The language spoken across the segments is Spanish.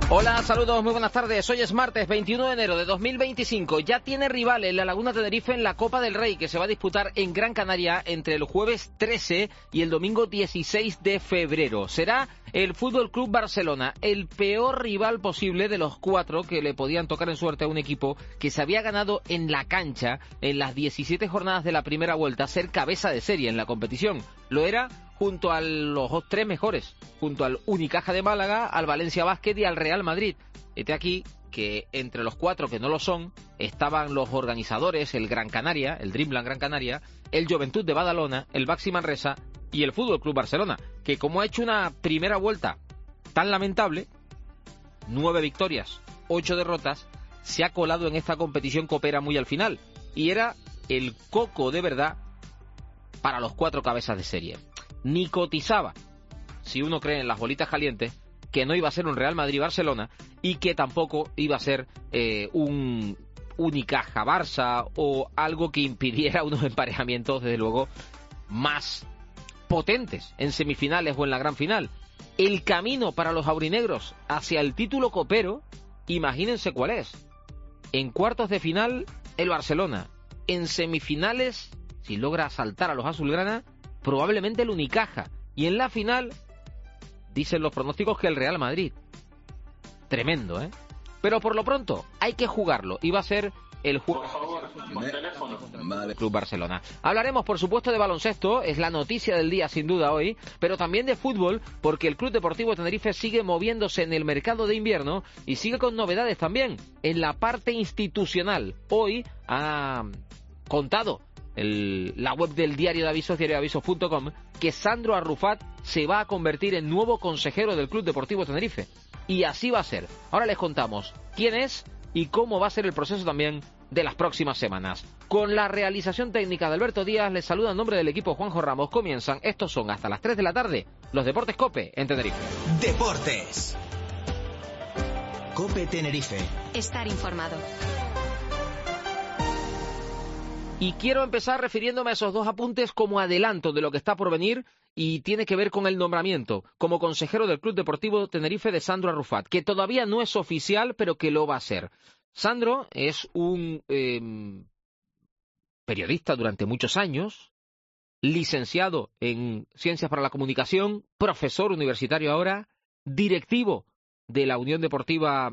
Hola, saludos, muy buenas tardes. Hoy es martes 21 de enero de 2025. Ya tiene rival en la Laguna Tenerife en la Copa del Rey, que se va a disputar en Gran Canaria entre el jueves 13 y el domingo 16 de febrero. Será el Fútbol Club Barcelona, el peor rival posible de los 4 que le podían tocar en suerte a un equipo que se había ganado en la cancha en las 17 jornadas de la primera vuelta ser cabeza de serie en la competición. Lo era junto a los 3 mejores, junto al Unicaja de Málaga, al Valencia Basket y al Real Madrid. Este aquí que entre los 4 que no lo son estaban los organizadores, el Gran Canaria, el Dreamland Gran Canaria, el Joventut de Badalona, el Baxi Manresa y el Fútbol Club Barcelona, que como ha hecho una primera vuelta tan lamentable, 9 victorias, 8 derrotas, se ha colado en esta competición copera muy al final, y era el coco de verdad para los 4 cabezas de serie. Ni cotizaba, si uno cree en las bolitas calientes, que no iba a ser un Real Madrid-Barcelona y que tampoco iba a ser un Unicaja-Barça o algo que impidiera unos emparejamientos, desde luego, más potentes en semifinales o en la gran final. El camino para los aurinegros hacia el título copero, imagínense cuál es. En cuartos de final, el Barcelona. En semifinales, si logra saltar a los azulgrana, probablemente el Unicaja. Y en la final, dicen los pronósticos que el Real Madrid. Tremendo, ¿eh? Pero por lo pronto, hay que jugarlo. Y va a ser el juego del Club Barcelona. Hablaremos, por supuesto, de baloncesto. Es la noticia del día, sin duda, hoy. Pero también de fútbol, porque el Club Deportivo Tenerife sigue moviéndose en el mercado de invierno y sigue con novedades también en la parte institucional. Hoy ha contado la web del Diario de Avisos, diariodeavisos.com, que Sandro Arrufat se va a convertir en nuevo consejero del Club Deportivo Tenerife. Y así va a ser. Ahora les contamos quién es y cómo va a ser el proceso también de las próximas semanas. Con la realización técnica de Alberto Díaz, les saluda en nombre del equipo Juanjo Ramos. Comienzan, estos son hasta las 3 de la tarde, los Deportes COPE en Tenerife. Deportes. COPE Tenerife. Estar informado. Y quiero empezar refiriéndome a esos 2 apuntes como adelanto de lo que está por venir, y tiene que ver con el nombramiento como consejero del Club Deportivo Tenerife de Sandro Arrufat, que todavía no es oficial, pero que lo va a ser. Sandro es un periodista durante muchos años, licenciado en Ciencias para la Comunicación, profesor universitario ahora, directivo de la Unión Deportiva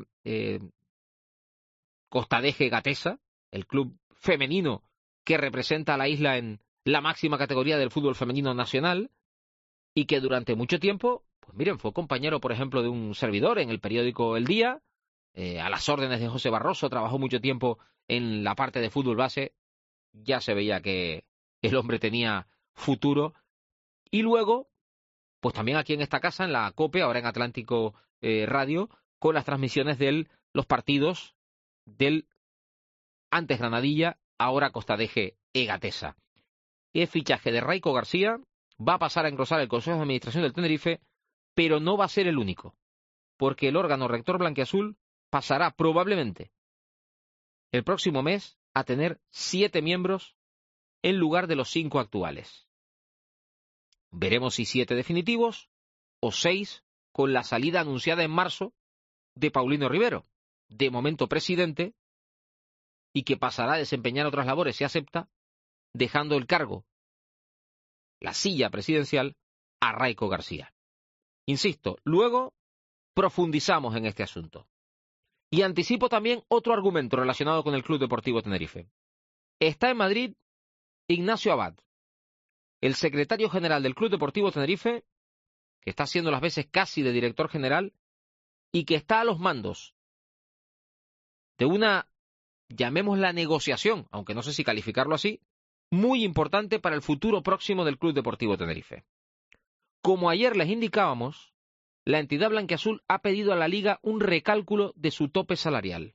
Costa Deje Gatesa, el club femenino que representa a la isla en la máxima categoría del fútbol femenino nacional, y que durante mucho tiempo, pues miren, fue compañero, por ejemplo, de un servidor en el periódico El Día, a las órdenes de José Barroso, trabajó mucho tiempo en la parte de fútbol base, ya se veía que el hombre tenía futuro, y luego, pues también aquí en esta casa, en la COPE, ahora en Atlántico Radio, con las transmisiones de los partidos del antes Granadilla, ahora Costa Deje Gatesa. El fichaje de Raico García va a pasar a engrosar el Consejo de Administración del Tenerife, pero no va a ser el único, porque el órgano rector blanquiazul pasará probablemente el próximo mes a tener 7 miembros en lugar de los 5 actuales. Veremos si 7 definitivos o 6 con la salida anunciada en marzo de Paulino Rivero, de momento presidente, y que pasará a desempeñar otras labores si acepta, dejando el cargo, la silla presidencial, a Raico García. Insisto, luego profundizamos en este asunto. Y anticipo también otro argumento relacionado con el Club Deportivo Tenerife. Está en Madrid Ignacio Abad, el secretario general del Club Deportivo Tenerife, que está haciendo las veces casi de director general y que está a los mandos de una, llamémosla negociación, aunque no sé si calificarlo así, muy importante para el futuro próximo del Club Deportivo Tenerife. Como ayer les indicábamos, la entidad blanquiazul ha pedido a la Liga un recálculo de su tope salarial.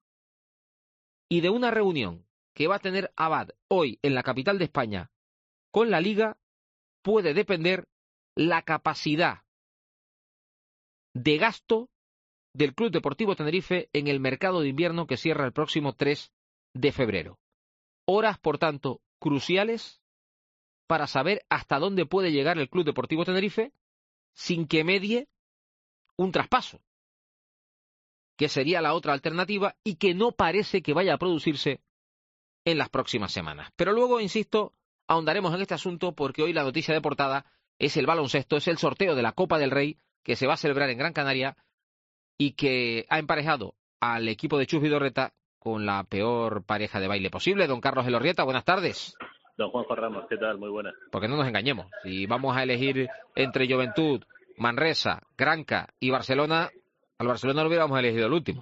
Y de una reunión que va a tener Abad hoy en la capital de España con la Liga puede depender la capacidad de gasto del Club Deportivo Tenerife en el mercado de invierno que cierra el próximo 3 de febrero. Horas, por tanto, cruciales para saber hasta dónde puede llegar el Club Deportivo Tenerife sin que medie un traspaso. que sería la otra alternativa y que no parece que vaya a producirse en las próximas semanas. Pero luego, insisto, ahondaremos en este asunto porque hoy la noticia de portada es el baloncesto, es el sorteo de la Copa del Rey que se va a celebrar en Gran Canaria y que ha emparejado al equipo de Chus Vidorreta con la peor pareja de baile posible. Don Carlos Elorrieta, buenas tardes. Don Juanjo Ramos, ¿qué tal? Muy buenas. Porque no nos engañemos, si vamos a elegir entre Juventud, Manresa, Granca y Barcelona, al Barcelona lo hubiéramos elegido el último.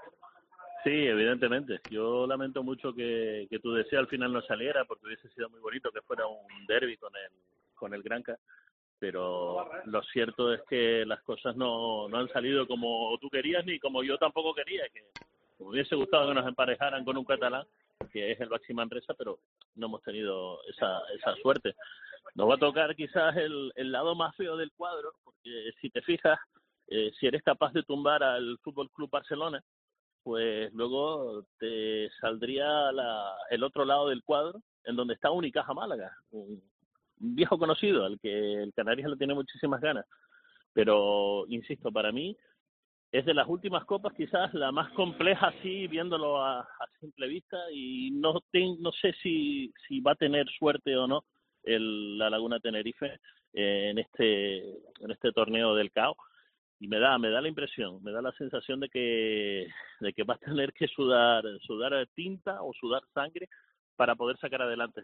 Sí, evidentemente. Yo lamento mucho que tu deseo al final no saliera, porque hubiese sido muy bonito que fuera un derbi con el Granca, pero lo cierto es que las cosas no han salido como tú querías ni como yo tampoco quería, que me hubiese gustado que nos emparejaran con un catalán, que es el Baxi Manresa, pero no hemos tenido esa suerte. Nos va a tocar quizás el lado más feo del cuadro, porque si te fijas, si eres capaz de tumbar al Fútbol Club Barcelona, pues luego te saldría el otro lado del cuadro, en donde está Unicaja Málaga, un viejo conocido, al que el Canarias le tiene muchísimas ganas. Pero, insisto, para mí es de las últimas copas quizás la más compleja, así, viéndolo a simple vista, y no sé si va a tener suerte o no la Laguna Tenerife en este torneo del CAO. Y me da la impresión, me da la sensación de que va a tener que sudar tinta o sudar sangre para poder sacar adelante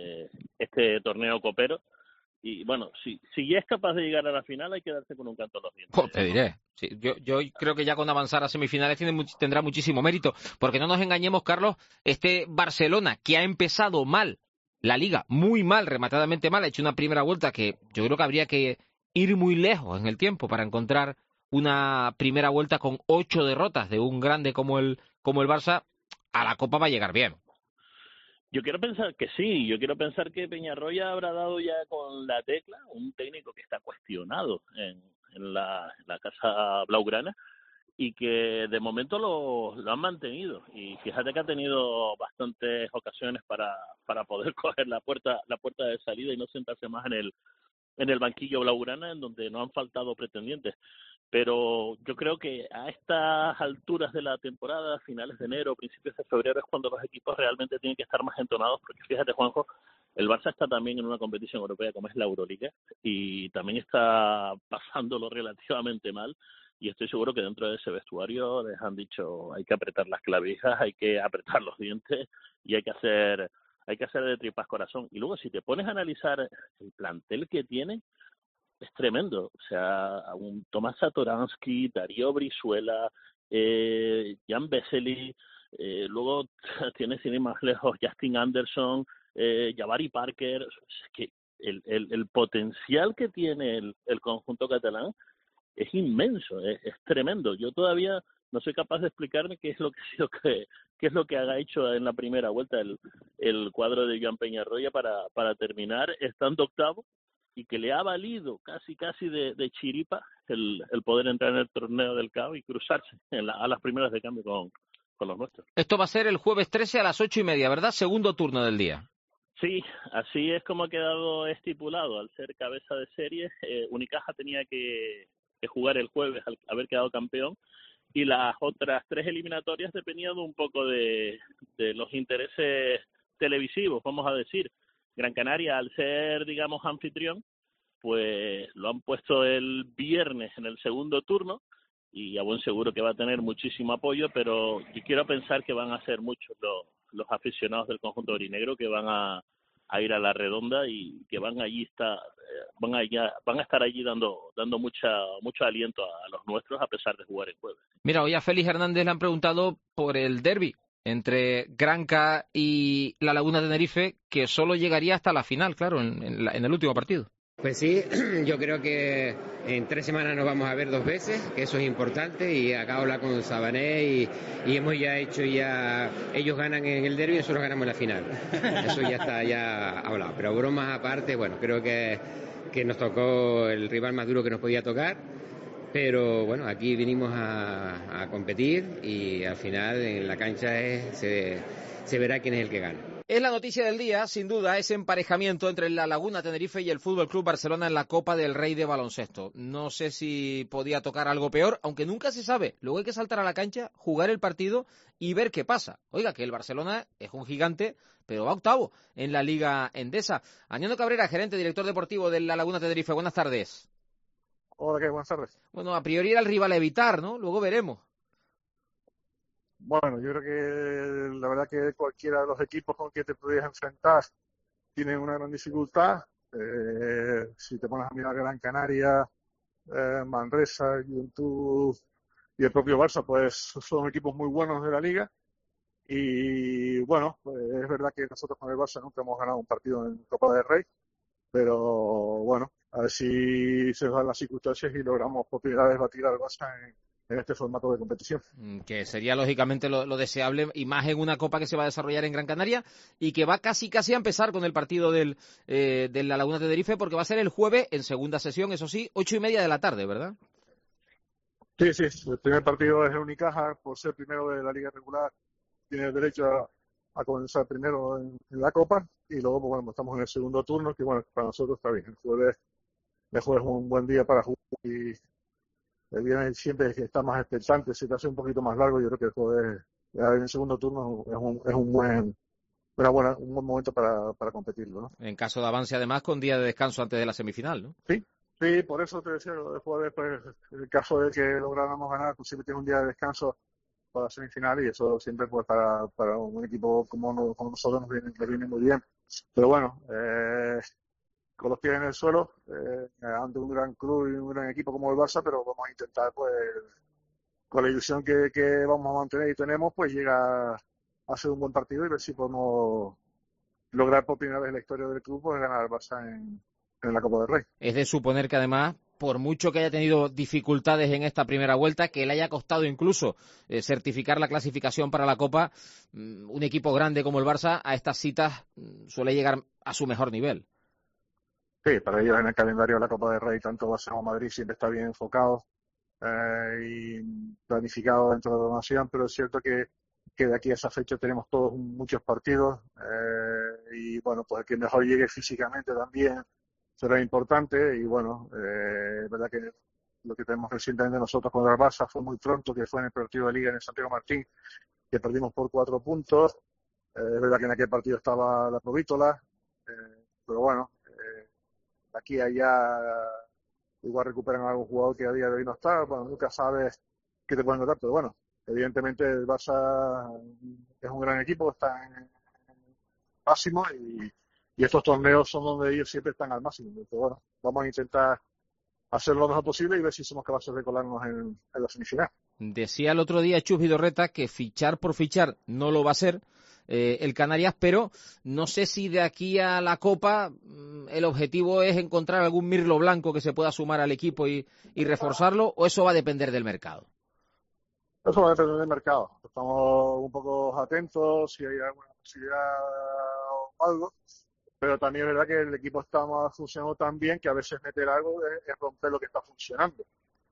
este torneo copero. Y bueno, si es capaz de llegar a la final, hay que darse con un canto a los dientes. Pues te diré. Sí, yo creo que ya con avanzar a semifinales tendrá muchísimo mérito, porque no nos engañemos, Carlos, este Barcelona que ha empezado mal la liga, muy mal, rematadamente mal, ha hecho una primera vuelta que yo creo que habría que ir muy lejos en el tiempo para encontrar una primera vuelta con 8 derrotas de un grande como el Barça. A la Copa va a llegar bien. Yo quiero pensar que sí, yo quiero pensar que Peñarroya habrá dado ya con la tecla, un técnico que está cuestionado en la casa blaugrana y que de momento lo han mantenido. Y fíjate que ha tenido bastantes ocasiones para poder coger la puerta de salida y no sentarse más en el banquillo blaugrana, en donde no han faltado pretendientes. Pero yo creo que a estas alturas de la temporada, finales de enero, principios de febrero, es cuando los equipos realmente tienen que estar más entonados, porque fíjate, Juanjo, el Barça está también en una competición europea como es la Euroliga y también está pasándolo relativamente mal, y estoy seguro que dentro de ese vestuario les han dicho hay que apretar las clavijas, hay que apretar los dientes y hay que hacer de tripas corazón. Y luego si te pones a analizar el plantel que tiene, es tremendo. O sea, un Tomás Satoransky, Darío Brizuela, Jan Vesely, luego tienes sin ir más lejos Justin Anderson, Jabari Parker. Es que el potencial que tiene el conjunto catalán es inmenso, es tremendo. Yo todavía no soy capaz de explicarme qué es lo que ha hecho en la primera vuelta el cuadro de Joan Peñarroya para terminar estando octavo, y que le ha valido casi de chiripa el poder entrar en el torneo del CAO y cruzarse a las primeras de cambio con los nuestros. Esto va a ser el jueves 13 a las 8:30, ¿verdad? Segundo turno del día. Sí, así es como ha quedado estipulado. Al ser cabeza de serie, Unicaja tenía que jugar el jueves al haber quedado campeón, y las otras 3 eliminatorias dependían un poco de los intereses televisivos, vamos a decir. Gran Canaria, al ser, digamos, anfitrión, pues lo han puesto el viernes en el segundo turno, y a buen seguro que va a tener muchísimo apoyo, pero yo quiero pensar que van a ser muchos los aficionados del conjunto aurinegro que van a ir a la redonda y que van a estar allí dando mucho aliento a los nuestros, a pesar de jugar el jueves. Mira, hoy a Félix Hernández le han preguntado por el derbi entre Granca y la Laguna de Tenerife, que solo llegaría hasta la final, claro, en el último partido. Pues sí, yo creo que en 3 semanas nos vamos a ver 2 veces, que eso es importante, y acabo de hablar con Sabané y hemos ya hecho ellos ganan en el derbi y nosotros ganamos en la final. Eso ya está ya hablado, pero bromas aparte, bueno, creo que nos tocó el rival más duro que nos podía tocar, pero bueno, aquí vinimos a competir y al final en la cancha se verá quién es el que gana. Es la noticia del día, sin duda, ese emparejamiento entre la Laguna Tenerife y el Fútbol Club Barcelona en la Copa del Rey de baloncesto. No sé si podía tocar algo peor, aunque nunca se sabe. Luego hay que saltar a la cancha, jugar el partido y ver qué pasa. Oiga, que el Barcelona es un gigante, pero va octavo en la Liga Endesa. Añano Cabrera, gerente, director deportivo de la Laguna Tenerife. Buenas tardes. Hola, ¿qué? Buenas tardes. Bueno, a priori era el rival a evitar, ¿no? Luego veremos. Bueno, yo creo que la verdad que cualquiera de los equipos con que te pudieras enfrentar tienen una gran dificultad. Si te pones a mirar Gran Canaria, Manresa, Juventud y el propio Barça, pues son equipos muy buenos de la liga. Y bueno, pues es verdad que nosotros con el Barça nunca hemos ganado un partido en Copa del Rey, pero bueno, a ver si se dan las circunstancias y logramos por primera vez batir al Barça en este formato de competición. Que sería lógicamente lo deseable, y más en una Copa que se va a desarrollar en Gran Canaria y que va casi a empezar con el partido de la Laguna Tenerife, porque va a ser el jueves en segunda sesión, eso sí, 8:30 de la tarde, ¿verdad? Sí, el primer partido es el Unicaja, por ser primero de la liga regular, tiene derecho a comenzar primero en la Copa, y luego pues, bueno, estamos en el segundo turno, que bueno, para nosotros está bien. El jueves es un buen día para jugar, y el viernes siempre está más expectante, se te hace un poquito más largo. Yo creo que el jueves en el segundo turno es un buen momento para competirlo, ¿no? En caso de avance, además, con día de descanso antes de la semifinal, ¿no? Sí, por eso te decía, el jueves, pues, en el caso de que lográramos ganar, pues siempre tienes un día de descanso para la semifinal, y eso siempre pues para un equipo como nosotros nos viene muy bien. Pero bueno, con los pies en el suelo, ante un gran club y un gran equipo como el Barça, pero vamos a intentar, pues, con la ilusión que vamos a mantener y tenemos, pues llega a hacer un buen partido y ver si podemos lograr por primera vez en la historia del club, pues ganar al Barça en la Copa del Rey. Es de suponer que además, por mucho que haya tenido dificultades en esta primera vuelta, que le haya costado incluso certificar la clasificación para la Copa, un equipo grande como el Barça a estas citas suele llegar a su mejor nivel. Sí, para ellos en el calendario de la Copa del Rey, tanto Barça como Madrid siempre está bien enfocado y planificado dentro de la nación, pero es cierto que de aquí a esa fecha tenemos todos muchos partidos, y bueno, pues el que mejor llegue físicamente también será importante. Y bueno, es verdad que lo que tenemos recientemente nosotros con el Barça fue muy pronto, que fue en el partido de Liga en el Santiago Martín, que perdimos por 4 puntos. Es verdad que en aquel partido estaba la Provítola, pero bueno, aquí y allá igual recuperan a algún jugador que a día de hoy no está. Bueno, nunca sabes qué te pueden notar, pero bueno, evidentemente el Barça es un gran equipo, está en máximo, y estos torneos son donde ellos siempre están al máximo. Entonces, bueno, vamos a intentar hacer lo mejor posible y ver si somos capaces de colarnos en la semifinal. Decía el otro día Chus Vidorreta que fichar por fichar no lo va a hacer el Canarias, pero no sé si de aquí a la Copa el objetivo es encontrar algún mirlo blanco que se pueda sumar al equipo y reforzarlo, o eso va a depender del mercado. Eso va a depender del mercado. Estamos un poco atentos si hay alguna posibilidad o algo, pero también es verdad que el equipo está funcionando tan bien que a veces meter algo es romper lo que está funcionando.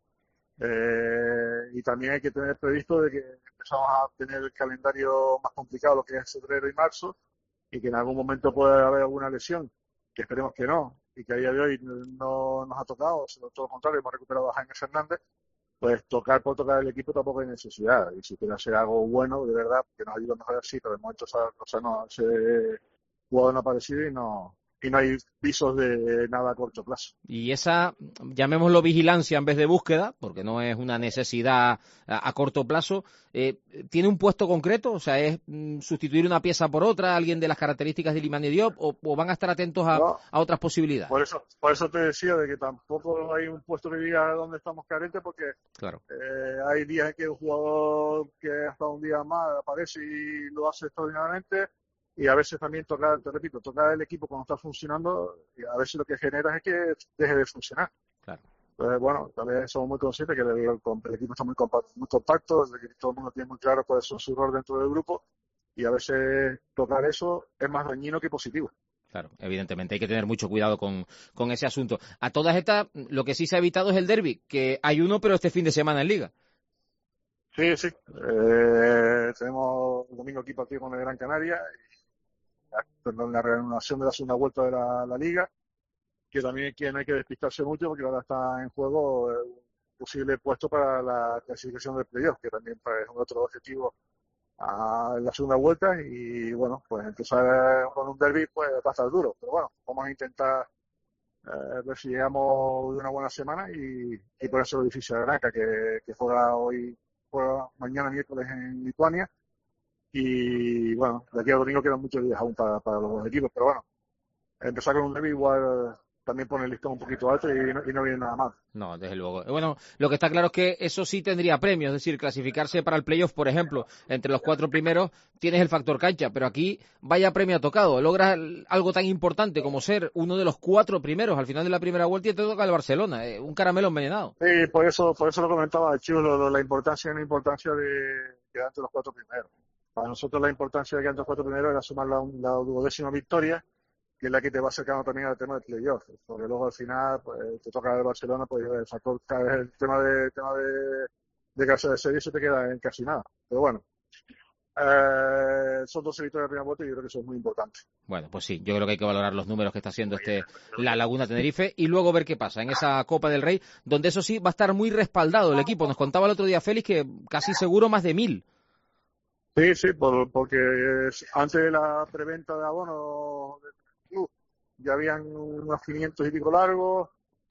Y también hay que tener previsto de que empezamos a tener el calendario más complicado, lo que es febrero y marzo, y que en algún momento puede haber alguna lesión, que esperemos que no, y que a día de hoy no nos ha tocado, sino todo lo contrario, hemos recuperado a Jaime Fernández. Pues tocar el equipo tampoco hay necesidad, y si quiere hacer algo bueno de verdad que nos ayude a mejorar, sí, pero de momento ese jugador no ha aparecido y no hay visos de nada a corto plazo. Y esa, llamémoslo vigilancia en vez de búsqueda, porque no es una necesidad a corto plazo, ¿tiene un puesto concreto? O sea, ¿es sustituir una pieza por otra, alguien de las características de Ilimani Diop, o van a estar atentos a otras posibilidades? Por eso te decía de que tampoco hay un puesto que diga dónde estamos carentes, porque claro, hay días en que un jugador que hasta un día más aparece y lo hace extraordinariamente, y a veces también tocar el equipo cuando está funcionando, y a veces lo que genera es que deje de funcionar. Claro. Entonces, bueno, también somos muy conscientes que el equipo está muy compacto, que todo el mundo tiene muy claro cuáles son sus roles dentro del grupo, y a veces tocar eso es más dañino que positivo. Claro, evidentemente hay que tener mucho cuidado con ese asunto. A todas estas, lo que sí se ha evitado es el derbi, que hay uno, pero este fin de semana en Liga. Sí. Tenemos el domingo aquí partido con el Gran Canaria, la reanudación de la segunda vuelta de la Liga, que también no hay que despistarse mucho porque ahora está en juego un posible puesto para la clasificación del playoff, que también es un otro objetivo a la segunda vuelta. Y bueno, pues empezar con un derbi pues va a estar duro, pero bueno, vamos a intentar ver si llegamos de una buena semana y por eso el edificio de Granca, que juega mañana miércoles en Lituania. Y bueno, de aquí a domingo quedan muchos días aún para los equipos, pero bueno, empezar con un derbi igual también pone el listón un poquito alto y no viene nada mal. No, desde luego. Bueno, lo que está claro es que eso sí tendría premios, es decir, clasificarse para el playoff, por ejemplo, entre los 4 primeros, tienes el factor cancha, pero aquí vaya premio tocado. Logras algo tan importante como ser uno de los 4 primeros al final de la primera vuelta y te toca el Barcelona, un caramelo envenenado. Sí, por eso lo comentaba Chulo, la importancia de quedar entre los 4 primeros. Para nosotros la importancia de quedar entre los 4 primeros era sumar la 12ª victoria, que es la que te va acercando también al tema del playoff, porque luego al final pues, te toca el Barcelona, pues el factor, cada vez el tema de casa de serie se te queda en casi nada. Pero bueno, son 12 victorias de primera vuelta y yo creo que eso es muy importante. Bueno, pues sí, yo creo que hay que valorar los números que está haciendo la Laguna Tenerife y luego ver qué pasa en esa Copa del Rey, donde eso sí va a estar muy respaldado el equipo. Nos contaba el otro día Félix que casi seguro más de 1000. Sí, porque antes de la preventa de abonos del club ya habían unos 500 y pico largos,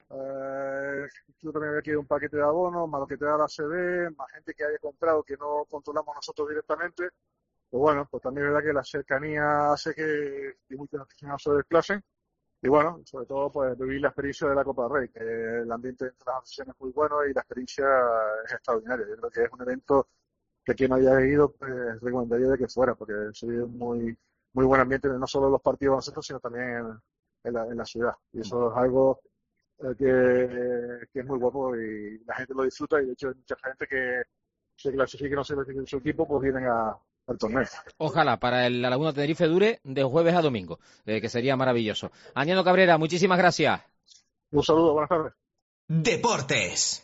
yo también había quedado un paquete de abonos, más lo que te da la CD, más gente que haya comprado que no controlamos nosotros directamente. Pues bueno, pues también es verdad que la cercanía hace que muchos aficionados se desplacen. Y bueno, sobre todo pues vivir la experiencia de la Copa del Rey, que el ambiente entre las aficiones es muy bueno y la experiencia es extraordinaria. Yo creo que es un evento que quien no haya ido pues, recomendaría de que fuera, porque se vive muy buen ambiente, no solo en los partidos de nosotros, sino también en la ciudad. Y eso es algo que es muy guapo y la gente lo disfruta, y de hecho hay mucha gente que se clasifique, no se clasifique en su equipo, pues vienen al torneo. Ojalá para la Laguna Tenerife dure de jueves a domingo, que sería maravilloso. Añano Cabrera, muchísimas gracias. Un saludo, buenas tardes. Deportes.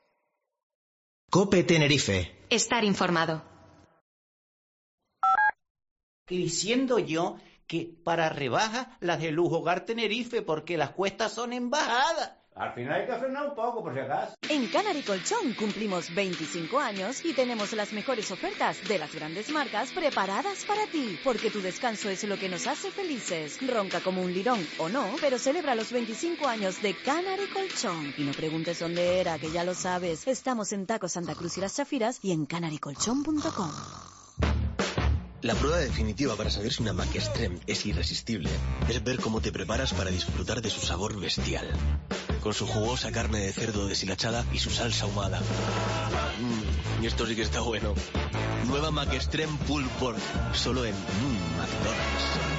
COPE Tenerife. Estar informado. Diciendo yo que para rebajas las de Lujo Hogar Tenerife, porque las cuestas son en bajada. Al final hay que frenar un poco, por si acaso. En Canary Colchón cumplimos 25 años y tenemos las mejores ofertas de las grandes marcas preparadas para ti, porque tu descanso es lo que nos hace felices. Ronca como un lirón o no, pero celebra los 25 años de Canary Colchón. Y no preguntes dónde era, que ya lo sabes. Estamos en Taco Santa Cruz y Las Chafiras y en canarycolchón.com. La prueba definitiva para saber si una Mac Extreme es irresistible es ver cómo te preparas para disfrutar de su sabor bestial. Con su jugosa carne de cerdo deshilachada y su salsa ahumada. Y esto sí que está bueno. Nueva Mac Extreme Pulled Pork, solo en McDonald's.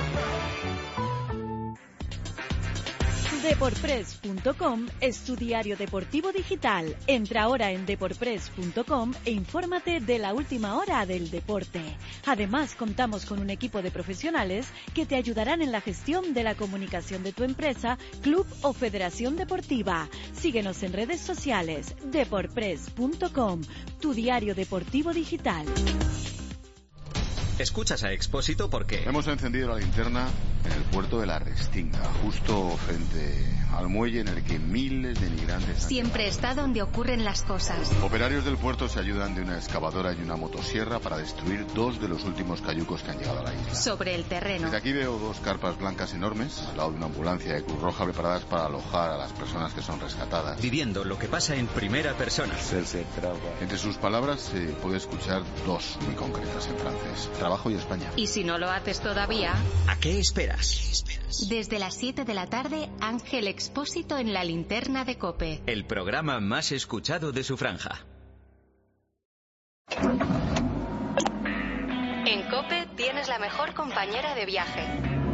Deporpress.com es tu diario deportivo digital. Entra ahora en deporpress.com e infórmate de la última hora del deporte. Además, contamos con un equipo de profesionales que te ayudarán en la gestión de la comunicación de tu empresa, club o federación deportiva. Síguenos en redes sociales. Deporpress.com, tu diario deportivo digital. Escuchas a Expósito porque... Hemos encendido la linterna en el puerto de la Restinga, justo frente al muelle en el que miles de migrantes... Siempre está donde ocurren las cosas. Operarios del puerto se ayudan de una excavadora y una motosierra para destruir 2 de los últimos cayucos que han llegado a la isla. Sobre el terreno. Desde aquí veo 2 carpas blancas enormes, al lado de una ambulancia de Cruz Roja preparadas para alojar a las personas que son rescatadas. Viviendo lo que pasa en primera persona. Entre sus palabras se puede escuchar 2 muy concretas en francés. Trabajo y España. Y si no lo haces todavía... ¿A qué esperas? Desde las 7 de la tarde, Ángel Expósito en la linterna de COPE. El programa más escuchado de su franja. En COPE tienes la mejor compañera de viaje.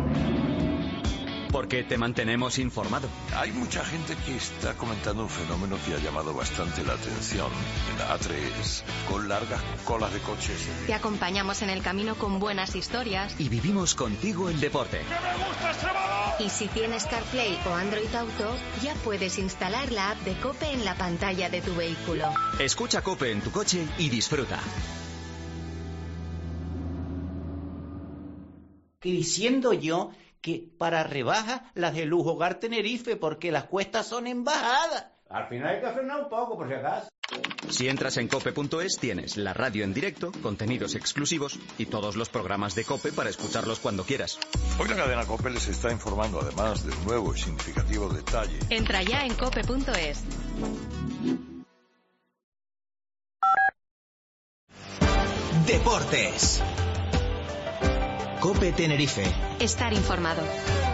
Porque te mantenemos informado. Hay mucha gente que está comentando un fenómeno que ha llamado bastante la atención. La A3, con largas colas de coches. Te acompañamos en el camino con buenas historias. Y vivimos contigo el deporte. ¡Que me gusta este balón! Y si tienes CarPlay o Android Auto, ya puedes instalar la app de COPE en la pantalla de tu vehículo. Escucha COPE en tu coche y disfruta. Que diciendo yo que para rebaja las de Lujo Hogar Tenerife porque las cuestas son en bajada. Al final hay que frenar un poco, por si acaso. Si entras en cope.es tienes la radio en directo, contenidos exclusivos y todos los programas de COPE para escucharlos cuando quieras. Hoy la cadena COPE les está informando además de un nuevo y significativo detalle. Entra ya en cope.es. Deportes. COPE Tenerife. Estar informado.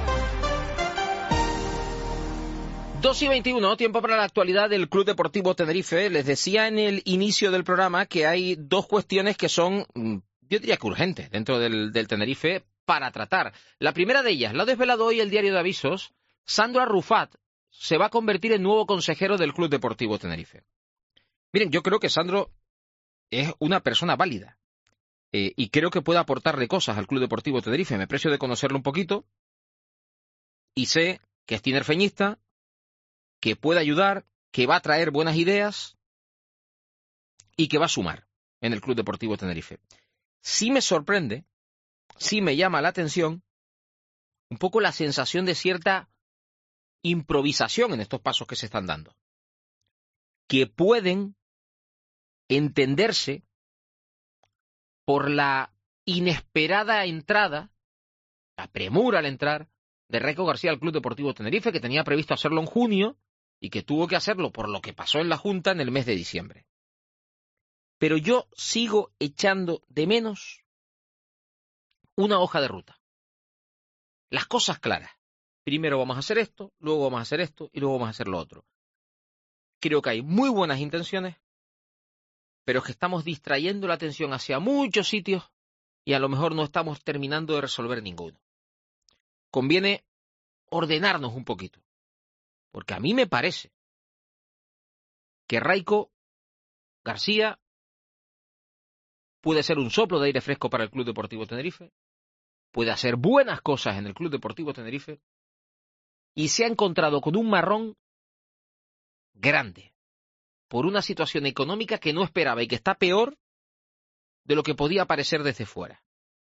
2:21, tiempo para la actualidad del Club Deportivo Tenerife. Les decía en el inicio del programa que hay dos cuestiones que son, yo diría que urgentes, dentro del Tenerife para tratar. La primera de ellas, la ha desvelado hoy el diario de avisos, Sandro Arrufat se va a convertir en nuevo consejero del Club Deportivo Tenerife. Miren, yo creo que Sandro es una persona válida y creo que puede aportarle cosas al Club Deportivo Tenerife. Me aprecio de conocerlo un poquito y sé que es tinerfeñista, que puede ayudar, que va a traer buenas ideas y que va a sumar en el Club Deportivo Tenerife. Sí me sorprende, sí me llama la atención un poco la sensación de cierta improvisación en estos pasos que se están dando, que pueden entenderse por la inesperada entrada, la premura al entrar, de Raico García al Club Deportivo Tenerife, que tenía previsto hacerlo en junio y que tuvo que hacerlo por lo que pasó en la Junta en el mes de diciembre. Pero yo sigo echando de menos una hoja de ruta. Las cosas claras. Primero vamos a hacer esto, luego vamos a hacer esto y luego vamos a hacer lo otro. Creo que hay muy buenas intenciones, pero es que estamos distrayendo la atención hacia muchos sitios y a lo mejor no estamos terminando de resolver ninguno. Conviene ordenarnos un poquito, porque a mí me parece que Raico García puede ser un soplo de aire fresco para el Club Deportivo Tenerife, puede hacer buenas cosas en el Club Deportivo Tenerife y se ha encontrado con un marrón grande por una situación económica que no esperaba y que está peor de lo que podía parecer desde fuera.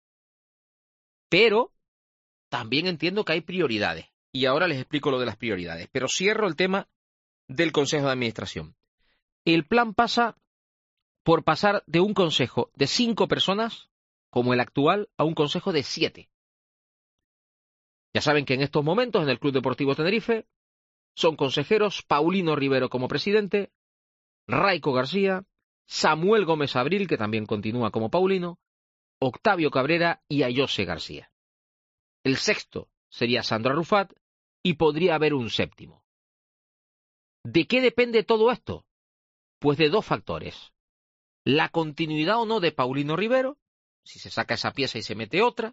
Pero también entiendo que hay prioridades, y ahora les explico lo de las prioridades, pero cierro el tema del Consejo de Administración. El plan pasa por pasar de un consejo de 5 personas, como el actual, a un consejo de 7. Ya saben que en estos momentos en el Club Deportivo Tenerife son consejeros Paulino Rivero como presidente, Raico García, Samuel Gómez Abril, que también continúa como Paulino, Octavio Cabrera y Ayose García. El sexto sería Sandro Arrufat y podría haber un séptimo. ¿De qué depende todo esto? Pues de dos factores. La continuidad o no de Paulino Rivero, si se saca esa pieza y se mete otra.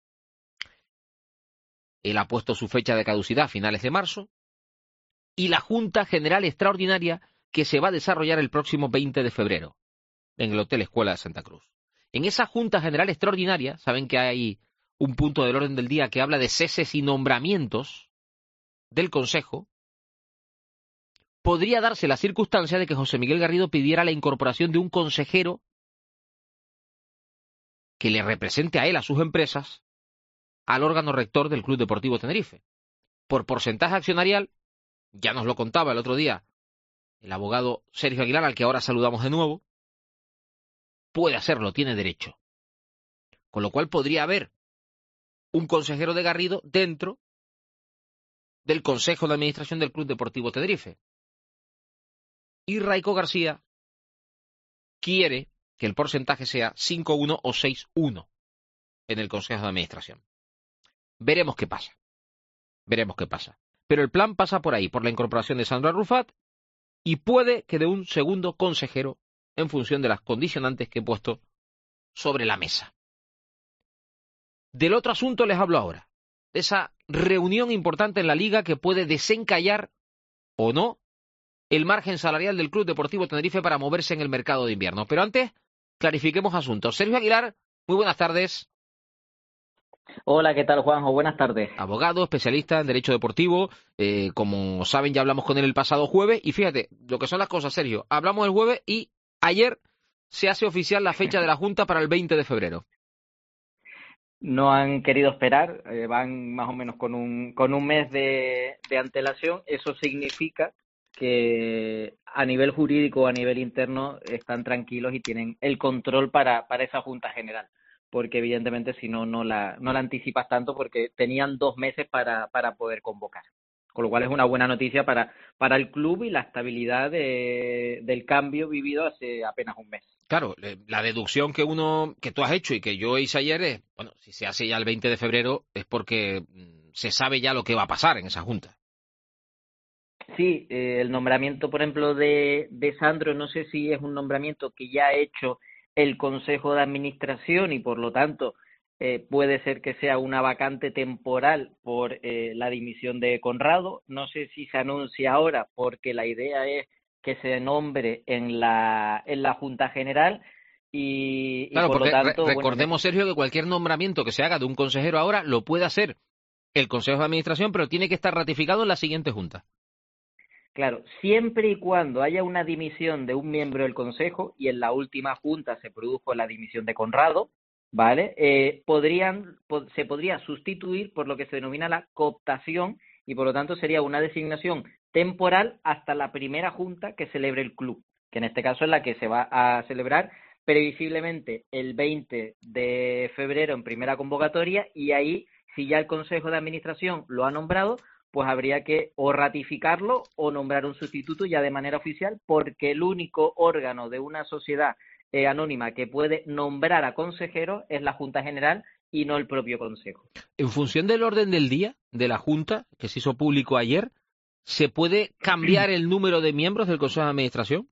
Él ha puesto su fecha de caducidad a finales de marzo. Y la Junta General Extraordinaria que se va a desarrollar el próximo 20 de febrero en el Hotel Escuela de Santa Cruz. En esa Junta General Extraordinaria, saben que hay un punto del orden del día que habla de ceses y nombramientos del Consejo, podría darse la circunstancia de que José Miguel Garrido pidiera la incorporación de un consejero que le represente a él, a sus empresas, al órgano rector del Club Deportivo Tenerife. Por porcentaje accionarial, ya nos lo contaba el otro día el abogado Sergio Aguilar, al que ahora saludamos de nuevo, puede hacerlo, tiene derecho. Con lo cual podría haber un consejero de Garrido dentro del Consejo de Administración del Club Deportivo Tenerife. Y Raico García quiere que el porcentaje sea 5-1 o 6-1 en el Consejo de Administración. Veremos qué pasa. Veremos qué pasa. Pero el plan pasa por ahí, por la incorporación de Sandro Arrufat y puede que de un segundo consejero en función de las condicionantes que he puesto sobre la mesa. Del otro asunto les hablo ahora, de esa reunión importante en la Liga que puede desencallar o no el margen salarial del Club Deportivo Tenerife para moverse en el mercado de invierno. Pero antes, clarifiquemos asuntos. Sergio Aguilar, muy buenas tardes. Hola, ¿qué tal, Juanjo? Buenas tardes. Abogado, especialista en Derecho Deportivo. Como saben, ya hablamos con él el pasado jueves. Y fíjate, lo que son las cosas, Sergio. Hablamos el jueves y ayer se hace oficial la fecha de la Junta para el 20 de febrero. no han querido esperar, van más o menos con un mes de antelación. Eso significa que a nivel jurídico o a nivel interno están tranquilos y tienen el control para esa Junta General, porque evidentemente si no, no la anticipas tanto, porque tenían 2 meses para poder convocar. Con lo cual es una buena noticia para el club y la estabilidad del cambio vivido hace apenas un mes. Claro, la deducción que tú has hecho y que yo hice ayer es, bueno, si se hace ya el 20 de febrero es porque se sabe ya lo que va a pasar en esa junta. Sí, el nombramiento, por ejemplo, de Sandro, no sé si es un nombramiento que ya ha hecho el Consejo de Administración y por lo tanto puede ser que sea una vacante temporal por la dimisión de Conrado. No sé si se anuncia ahora porque la idea es que se nombre en la Junta General y claro, por lo tanto... recordemos, Sergio, que cualquier nombramiento que se haga de un consejero ahora lo puede hacer el Consejo de Administración, pero tiene que estar ratificado en la siguiente Junta. Claro, siempre y cuando haya una dimisión de un miembro del Consejo, y en la última Junta se produjo la dimisión de Conrado, ¿vale? Se podría sustituir por lo que se denomina la cooptación y por lo tanto sería una designación temporal hasta la primera Junta que celebre el club, que en este caso es la que se va a celebrar previsiblemente el 20 de febrero en primera convocatoria, y ahí, si ya el Consejo de Administración lo ha nombrado, pues habría que o ratificarlo o nombrar un sustituto ya de manera oficial, porque el único órgano de una sociedad anónima que puede nombrar a consejeros es la Junta General y no el propio Consejo. En función del orden del día de la Junta, que se hizo público ayer, ¿se puede cambiar el número de miembros del Consejo de Administración?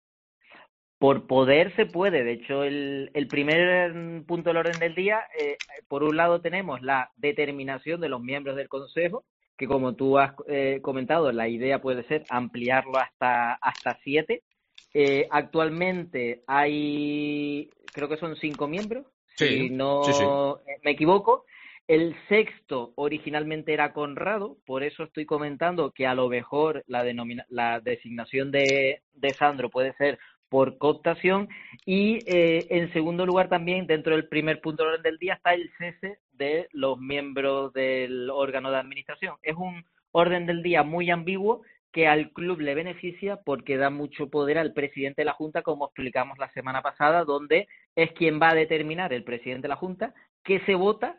Por poder se puede. De hecho, el primer punto del orden del día, por un lado tenemos la determinación de los miembros del Consejo, que como tú has comentado, la idea puede ser ampliarlo hasta 7. Actualmente hay, creo que son 5 miembros, si no me equivoco. El sexto originalmente era Conrado, por eso estoy comentando que a lo mejor la designación de Sandro puede ser por cooptación. Y en segundo lugar también, dentro del primer punto del orden del día, está el cese de los miembros del órgano de administración. Es un orden del día muy ambiguo que al club le beneficia porque da mucho poder al presidente de la Junta, como explicamos la semana pasada, donde es quien va a determinar, el presidente de la Junta, qué se vota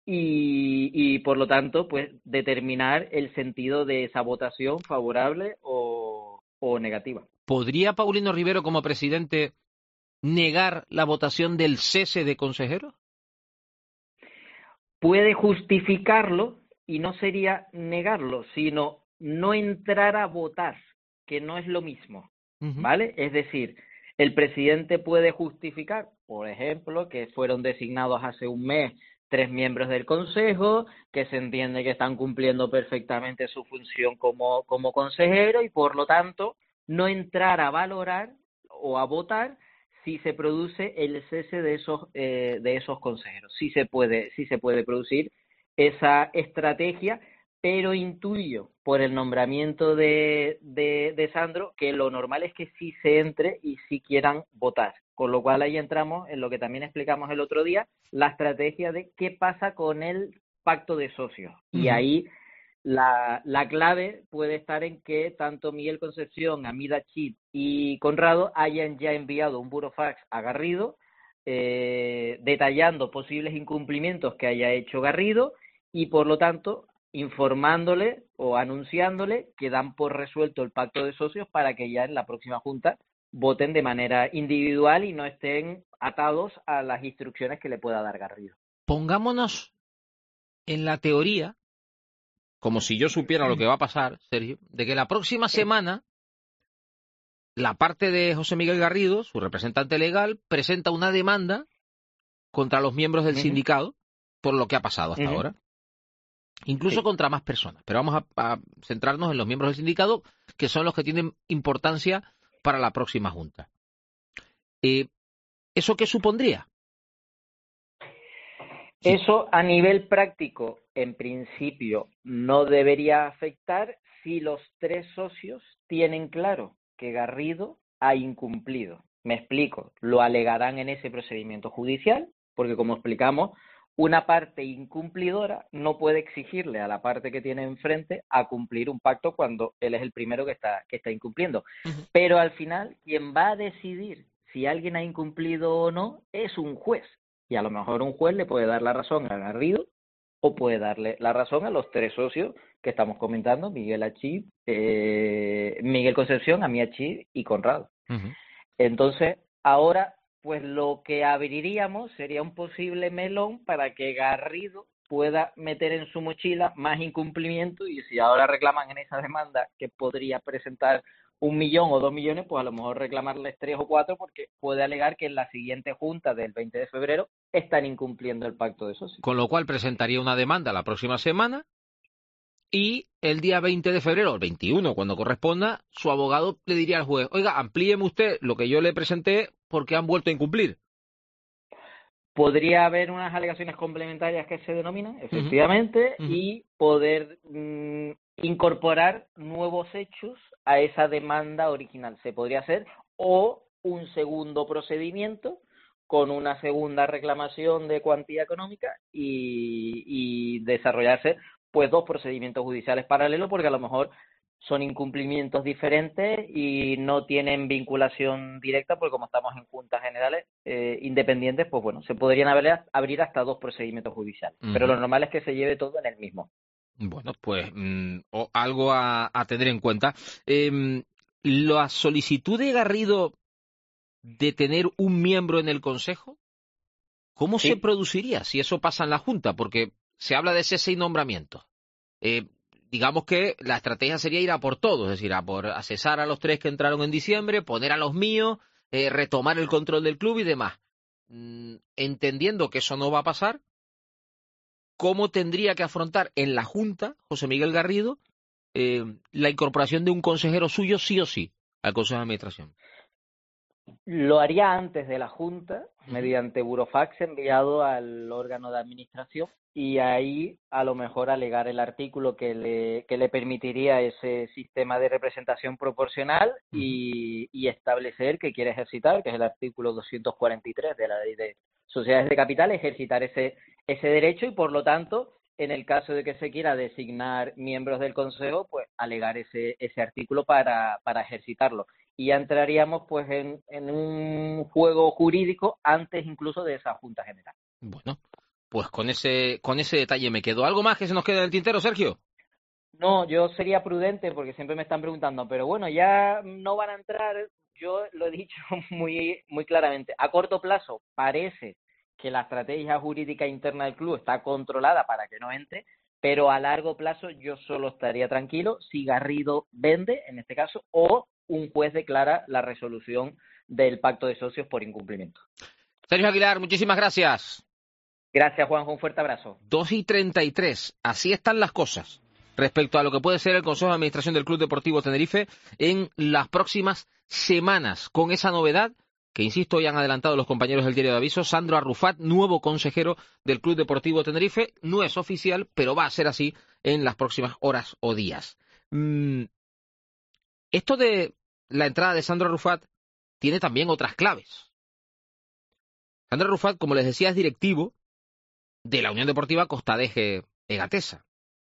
y por lo tanto pues determinar el sentido de esa votación favorable o negativa. ¿Podría Paulino Rivero, como presidente, negar la votación del cese de consejeros? Puede justificarlo y no sería negarlo, sino no entrar a votar, que no es lo mismo, ¿vale? Es decir, el presidente puede justificar, por ejemplo, que fueron designados hace un mes 3 miembros del Consejo, que se entiende que están cumpliendo perfectamente su función como consejero y, por lo tanto, no entrar a valorar o a votar si se produce el cese de esos consejeros. Sí se puede producir esa estrategia, pero intuyo por el nombramiento de Sandro que lo normal es que sí se entre y sí quieran votar. Con lo cual ahí entramos en lo que también explicamos el otro día, la estrategia de qué pasa con el pacto de socios. Y ahí la clave puede estar en que tanto Miguel Concepción, Amida Chit y Conrado hayan ya enviado un burofax a Garrido detallando posibles incumplimientos que haya hecho Garrido y, por lo tanto, informándole o anunciándole que dan por resuelto el pacto de socios para que ya en la próxima Junta voten de manera individual y no estén atados a las instrucciones que le pueda dar Garrido. Pongámonos en la teoría, como si yo supiera lo que va a pasar, Sergio, de que la próxima semana la parte de José Miguel Garrido, su representante legal, presenta una demanda contra los miembros del sindicato por lo que ha pasado hasta ahora. Incluso contra más personas. Pero vamos a centrarnos en los miembros del sindicato, que son los que tienen importancia para la próxima Junta. ¿Eso qué supondría? Eso a nivel práctico, en principio, no debería afectar si los 3 socios tienen claro que Garrido ha incumplido. Me explico, lo alegarán en ese procedimiento judicial, porque como explicamos, una parte incumplidora no puede exigirle a la parte que tiene enfrente a cumplir un pacto cuando él es el primero que está incumpliendo. Pero al final, quien va a decidir si alguien ha incumplido o no es un juez. Y a lo mejor un juez le puede dar la razón a Garrido o puede darle la razón a los 3 socios que estamos comentando, Miguel Achí, Miguel Concepción, Ami Achí y Conrado. Entonces, ahora, pues lo que abriríamos sería un posible melón para que Garrido pueda meter en su mochila más incumplimiento, y si ahora reclaman en esa demanda que podría presentar 1 millón o 2 millones, pues a lo mejor reclamarles 3 o 4 porque puede alegar que en la siguiente junta del 20 de febrero están incumpliendo el pacto de socios. Con lo cual presentaría una demanda la próxima semana y el día 20 de febrero, el 21, cuando corresponda, su abogado le diría al juez, oiga, amplíeme usted lo que yo le presenté porque han vuelto a incumplir. Podría haber unas alegaciones complementarias que se denominan, efectivamente, y poder incorporar nuevos hechos a esa demanda original. Se podría hacer, o un segundo procedimiento con una segunda reclamación de cuantía económica y desarrollarse pues 2 procedimientos judiciales paralelos, porque a lo mejor son incumplimientos diferentes y no tienen vinculación directa, porque como estamos en juntas generales independientes, pues bueno, se podrían abrir hasta 2 procedimientos judiciales. Pero lo normal es que se lleve todo en el mismo. Bueno, pues algo a tener en cuenta. La solicitud de Garrido de tener un miembro en el Consejo, ¿cómo se produciría si eso pasa en la Junta? Porque se habla de cese y nombramiento. Digamos que la estrategia sería ir a por todos, es decir, a cesar a los 3 que entraron en diciembre, poner a los míos, retomar el control del club y demás. Entendiendo que eso no va a pasar, ¿cómo tendría que afrontar en la Junta José Miguel Garrido la incorporación de un consejero suyo sí o sí al Consejo de Administración? Lo haría antes de la Junta, mediante burofax enviado al órgano de administración, y ahí a lo mejor alegar el artículo que le permitiría ese sistema de representación proporcional y establecer que quiere ejercitar, que es el artículo 243 de la Ley de Sociedades de Capital, ejercitar ese derecho, y por lo tanto, en el caso de que se quiera designar miembros del Consejo, pues alegar ese artículo para ejercitarlo. Y ya entraríamos pues en un juego jurídico antes incluso de esa Junta General. Bueno, pues con ese detalle me quedo. ¿Algo más que se nos quede en el tintero, Sergio? No, yo sería prudente porque siempre me están preguntando, pero bueno, ya no van a entrar. Yo lo he dicho muy, muy claramente. A corto plazo parece que la estrategia jurídica interna del club está controlada para que no entre, pero a largo plazo yo solo estaría tranquilo si Garrido vende, en este caso, o un juez declara la resolución del pacto de socios por incumplimiento. Sergio Aguilar, muchísimas gracias. Gracias, Juanjo, un fuerte abrazo. 2:33, así están las cosas respecto a lo que puede ser el Consejo de Administración del Club Deportivo Tenerife en las próximas semanas, con esa novedad que, insisto, hoy han adelantado los compañeros del Diario de Aviso. Sandro Arrufat, nuevo consejero del Club Deportivo Tenerife, no es oficial, pero va a ser así en las próximas horas o días. Esto de la entrada de Sandro Arrufat tiene también otras claves. Sandro Arrufat, como les decía, es directivo de la Unión Deportiva Costadeje Egatesa.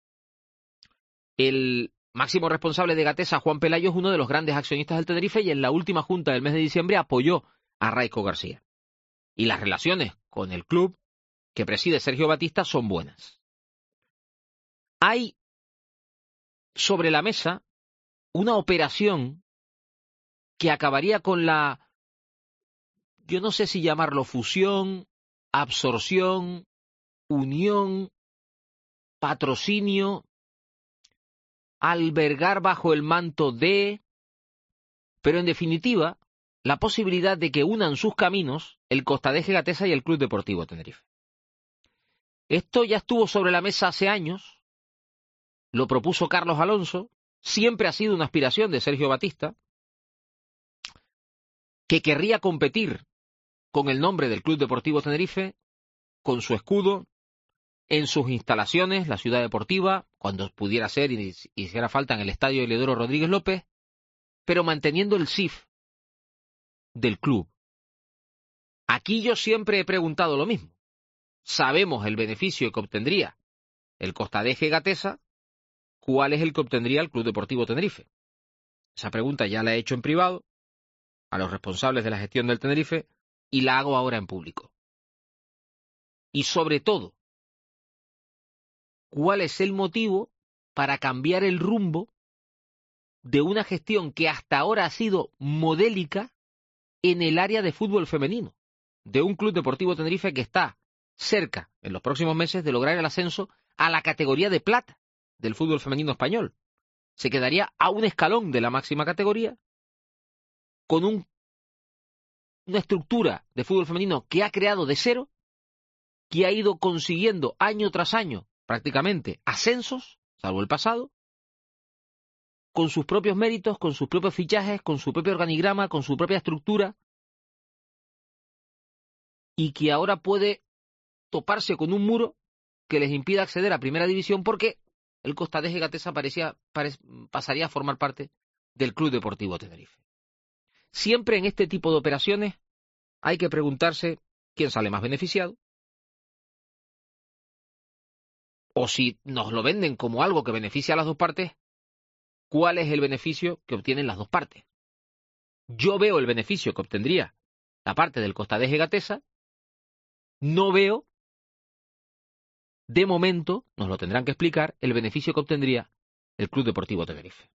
El máximo responsable de Egatesa, Juan Pelayo, es uno de los grandes accionistas del Tenerife y en la última junta del mes de diciembre apoyó a Raico García. Y las relaciones con el club que preside Sergio Batista son buenas. Hay sobre la mesa una operación que acabaría con la, yo no sé si llamarlo fusión, absorción, unión, patrocinio, albergar bajo el manto de, pero en definitiva, la posibilidad de que unan sus caminos el Costadeje Egatesa y el Club Deportivo Tenerife. Esto ya estuvo sobre la mesa hace años, lo propuso Carlos Alonso, siempre ha sido una aspiración de Sergio Batista, que querría competir con el nombre del Club Deportivo Tenerife, con su escudo, en sus instalaciones, la ciudad deportiva, cuando pudiera ser y hiciera falta en el estadio Heliodoro Rodríguez López, pero manteniendo el CIF del club. Aquí yo siempre he preguntado lo mismo. sabemos el beneficio que obtendría el Costadeje Gatesa, ¿cuál es el que obtendría el Club Deportivo Tenerife? Esa pregunta ya la he hecho en privado a los responsables de la gestión del Tenerife y la hago ahora en público. Y sobre todo, ¿cuál es el motivo para cambiar el rumbo de una gestión que hasta ahora ha sido modélica en el área de fútbol femenino, de un Club Deportivo Tenerife que está cerca, en los próximos meses, de lograr el ascenso a la categoría de plata del fútbol femenino español? Se quedaría a un escalón de la máxima categoría, con una estructura de fútbol femenino que ha creado de cero, que ha ido consiguiendo año tras año prácticamente ascensos, salvo el pasado, con sus propios méritos, con sus propios fichajes, con su propio organigrama, con su propia estructura, y que ahora puede toparse con un muro que les impida acceder a Primera División porque el Costadeje Gatesa pasaría a formar parte del Club Deportivo Tenerife. Siempre en este tipo de operaciones hay que preguntarse quién sale más beneficiado, o si nos lo venden como algo que beneficia a las dos partes, ¿cuál es el beneficio que obtienen las dos partes? Yo veo el beneficio que obtendría la parte del Costadeje Gatesa, no veo, de momento, nos lo tendrán que explicar, el beneficio que obtendría el Club Deportivo Tenerife.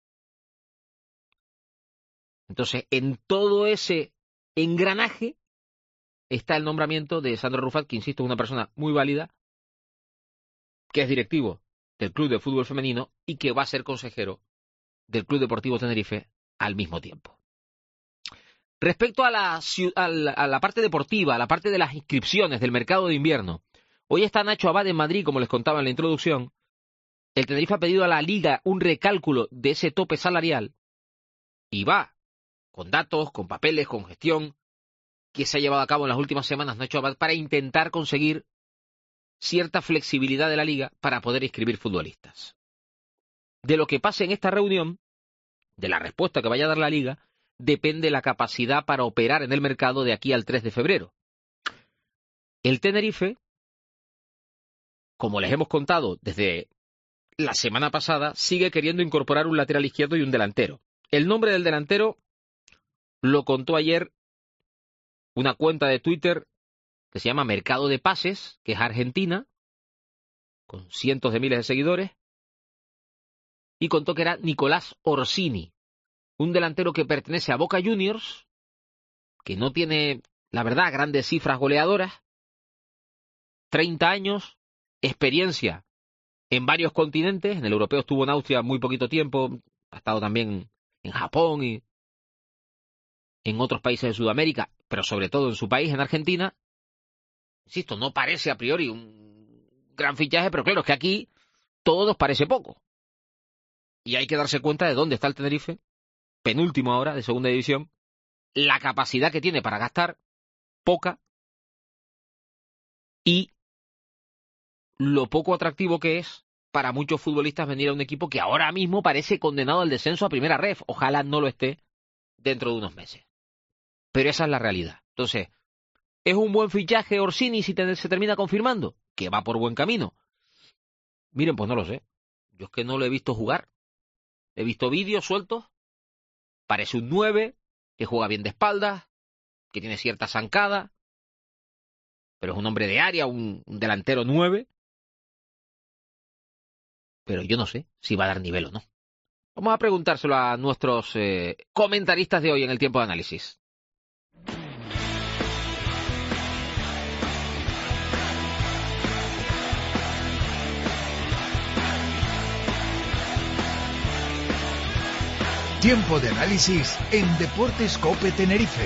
Entonces, en todo ese engranaje está el nombramiento de Sandro Rufat, que insisto, es una persona muy válida, que es directivo del Club de Fútbol Femenino y que va a ser consejero del Club Deportivo Tenerife al mismo tiempo. Respecto a la parte deportiva, a la parte de las inscripciones del mercado de invierno, hoy está Nacho Abad en Madrid, como les contaba en la introducción. El Tenerife ha pedido a la Liga un recálculo de ese tope salarial y va con datos, con papeles, con gestión que se ha llevado a cabo en las últimas semanas Nacho Abad para intentar conseguir cierta flexibilidad de la Liga para poder inscribir futbolistas. De lo que pase en esta reunión, de la respuesta que vaya a dar la Liga, depende la capacidad para operar en el mercado de aquí al 3 de febrero. El Tenerife, como les hemos contado desde la semana pasada, sigue queriendo incorporar un lateral izquierdo y un delantero. El nombre del delantero lo contó ayer una cuenta de Twitter que se llama Mercado de Pases, que es argentina, con cientos de miles de seguidores, y contó que era Nicolás Orsini, un delantero que pertenece a Boca Juniors, que no tiene, la verdad, grandes cifras goleadoras, 30 años, experiencia en varios continentes, en el europeo estuvo en Austria muy poquito tiempo, ha estado también en Japón y en otros países de Sudamérica, pero sobre todo en su país, en Argentina. Insisto, no parece a priori un gran fichaje, pero claro, es que aquí todo nos parece poco. Y hay que darse cuenta de dónde está el Tenerife, penúltimo ahora de segunda división, la capacidad que tiene para gastar, poca, y lo poco atractivo que es para muchos futbolistas venir a un equipo que ahora mismo parece condenado al descenso a primera ref. Ojalá no lo esté dentro de unos meses. Pero esa es la realidad. Entonces, ¿es un buen fichaje Orsini si se termina confirmando? Que va por buen camino. Miren, pues no lo sé. Yo es que no lo he visto jugar. He visto vídeos sueltos. Parece un 9, que juega bien de espaldas, que tiene cierta zancada, pero es un hombre de área, un delantero 9. Pero yo no sé si va a dar nivel o no. Vamos a preguntárselo a nuestros comentaristas de hoy en el tiempo de análisis. Tiempo de análisis en Deportes COPE Tenerife.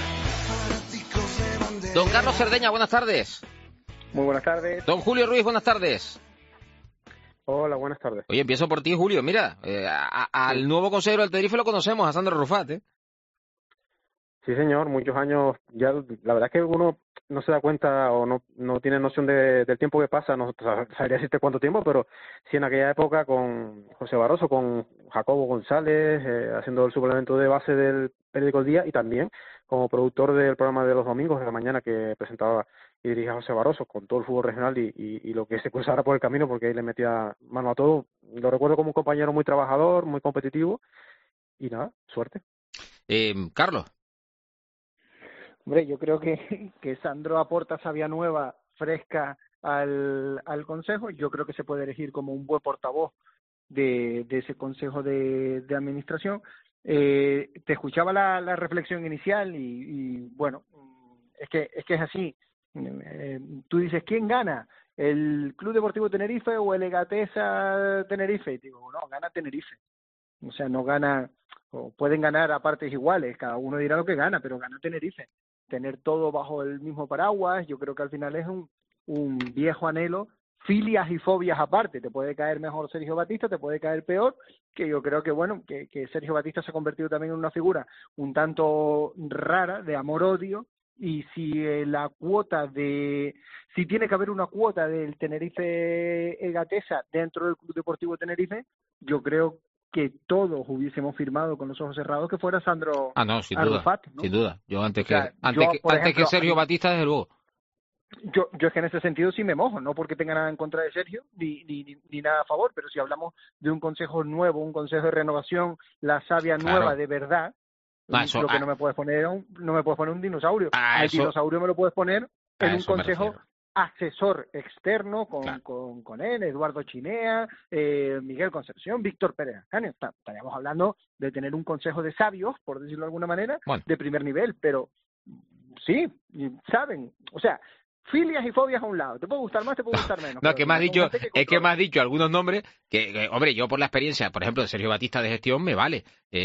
Don Carlos Cerdeña, buenas tardes. Muy buenas tardes. Don Julio Ruiz, buenas tardes. Hola, buenas tardes. Oye, empiezo por ti, Julio. Mira, al nuevo consejero del Tenerife lo conocemos, a Sandro Rufat, ¿eh? Sí, señor, muchos años. Ya, la verdad es que uno no se da cuenta o no tiene noción del tiempo que pasa. No sabría decirte cuánto tiempo, pero sí en aquella época con José Barroso, con Jacobo González, haciendo el suplemento de base del periódico El Día y también como productor del programa de los domingos de la mañana que presentaba y dirigía a José Barroso con todo el fútbol regional y lo que se cruzara por el camino, porque ahí le metía mano a todo. Lo recuerdo como un compañero muy trabajador, muy competitivo y nada, suerte. Carlos. Hombre, yo creo que Sandro aporta savia nueva, fresca al Consejo. Yo creo que se puede elegir como un buen portavoz de ese Consejo de Administración. Te escuchaba la reflexión inicial y bueno, es que es así. Tú dices, ¿quién gana? ¿El Club Deportivo Tenerife o el Egatesa Tenerife? Y digo, no, gana Tenerife. O sea, no gana, o pueden ganar a partes iguales, cada uno dirá lo que gana, pero gana Tenerife. Tener todo bajo el mismo paraguas, yo creo que al final es un viejo anhelo, filias y fobias aparte. Te puede caer mejor Sergio Batista, te puede caer peor, que yo creo que bueno, que Sergio Batista se ha convertido también en una figura un tanto rara, de amor-odio, y si tiene que haber una cuota del Tenerife Egatesa dentro del Club Deportivo Tenerife, yo creo que todos hubiésemos firmado con los ojos cerrados que fuera Sandro Sin Arrufat, ¿no? Sin duda. Yo antes por ejemplo, que Sergio Batista, desde luego. Yo es que en ese sentido sí me mojo, no porque tenga nada en contra de Sergio ni nada a favor, pero si hablamos de un consejo nuevo, un consejo de renovación, la savia nueva de verdad, lo que no me puedes poner un dinosaurio. Al dinosaurio me lo puedes poner en un consejo asesor externo con él, Eduardo Chinea, Miguel Concepción, Víctor Pérez Ascanio. Estaríamos hablando de tener un consejo de sabios, por decirlo de alguna manera, de primer nivel, pero sí, saben, o sea, filias y fobias a un lado. Te puede gustar más, te puede gustar menos. No, que me has dicho algunos nombres que, hombre, yo por la experiencia, por ejemplo, de Sergio Batista de gestión, me vale.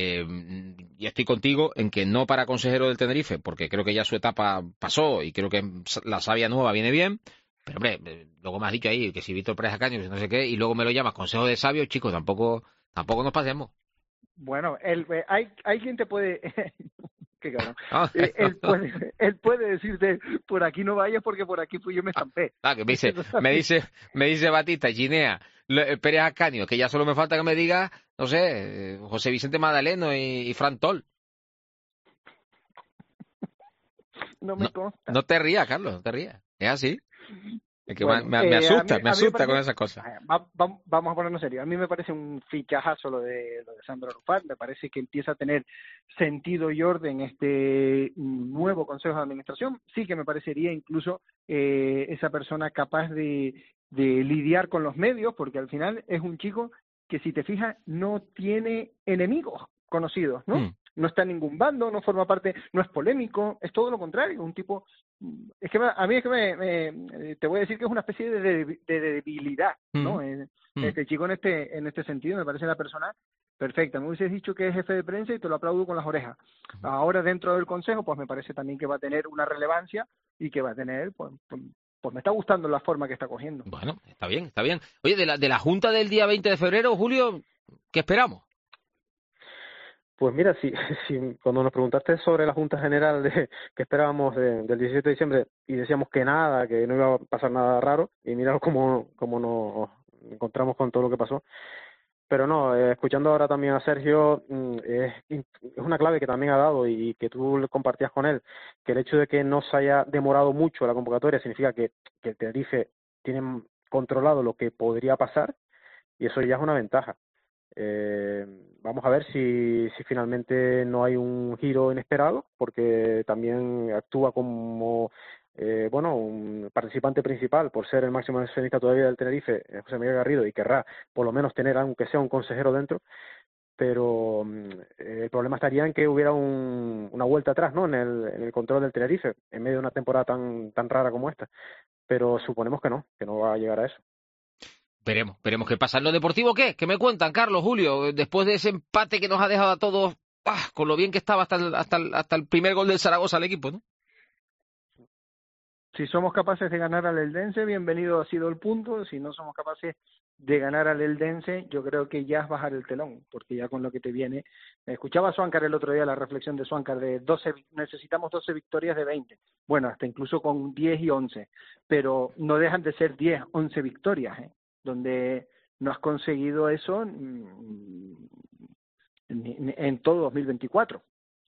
Y estoy contigo en que no para consejero del Tenerife, porque creo que ya su etapa pasó y creo que la savia nueva viene bien. Pero, hombre, luego me has dicho ahí que si Víctor Pérez Ascanio, no sé qué, y luego me lo llamas consejo de sabios, chicos, tampoco nos pasemos. Bueno, hay quien te puede... Qué cabrón. Él puede decirte, por aquí no vayas porque por aquí fui yo me estampé. Que me dice Batista, Ginea, Pérez Ascanio, que ya solo me falta que me diga, no sé, José Vicente Madaleno y Fran Tol. No me consta. No te rías, Carlos, no te rías. Es así. Es que bueno, me asusta con esas cosas. Vamos a ponernos serios. A mí me parece un fichajazo lo de Sandro Arrufat. Me parece que empieza a tener sentido y orden este nuevo Consejo de Administración. Sí que me parecería incluso esa persona capaz de lidiar con los medios, porque al final es un chico que, si te fijas, no tiene enemigos conocidos, ¿no? No está en ningún bando, no forma parte, no es polémico, es todo lo contrario, un tipo... Es que a mí te voy a decir que es una especie de debilidad, ¿no? Este chico en este sentido me parece la persona perfecta. Me hubieses dicho que es jefe de prensa y te lo aplaudo con las orejas. Ahora dentro del Consejo, pues me parece también que va a tener una relevancia y que va a tener, pues me está gustando la forma que está cogiendo. Bueno, está bien, está bien. Oye, de la Junta del día 20 de febrero, Julio, ¿qué esperamos? Pues mira, si cuando nos preguntaste sobre la Junta General que esperábamos del 17 de diciembre y decíamos que nada, que no iba a pasar nada raro, y mira cómo nos encontramos con todo lo que pasó. Pero no, escuchando ahora también a Sergio, es una clave que también ha dado y que tú le compartías con él, que el hecho de que no se haya demorado mucho la convocatoria significa que el Tenerife tiene controlado lo que podría pasar, y eso ya es una ventaja. Vamos a ver si finalmente no hay un giro inesperado, porque también actúa como un participante principal por ser el máximo accionista todavía del Tenerife, José Miguel Garrido, y querrá por lo menos tener, aunque sea un consejero dentro, pero el problema estaría en que hubiera una vuelta atrás, ¿no? en el control del Tenerife en medio de una temporada tan rara como esta, pero suponemos que no va a llegar a eso. Veremos qué pasa. ¿En lo deportivo qué? ¿Qué me cuentan, Carlos, Julio? Después de ese empate que nos ha dejado a todos con lo bien que estaba hasta el primer gol del Zaragoza al equipo, ¿no? Si somos capaces de ganar al Eldense, bienvenido ha sido el punto. Si no somos capaces de ganar al Eldense, yo creo que ya es bajar el telón, porque ya con lo que te viene... Escuchaba a Swankar el otro día, la reflexión de Swankar, necesitamos 12 victorias de 20. Bueno, hasta incluso con 10 y 11, pero no dejan de ser 10, 11 victorias, donde no has conseguido eso en todo 2024.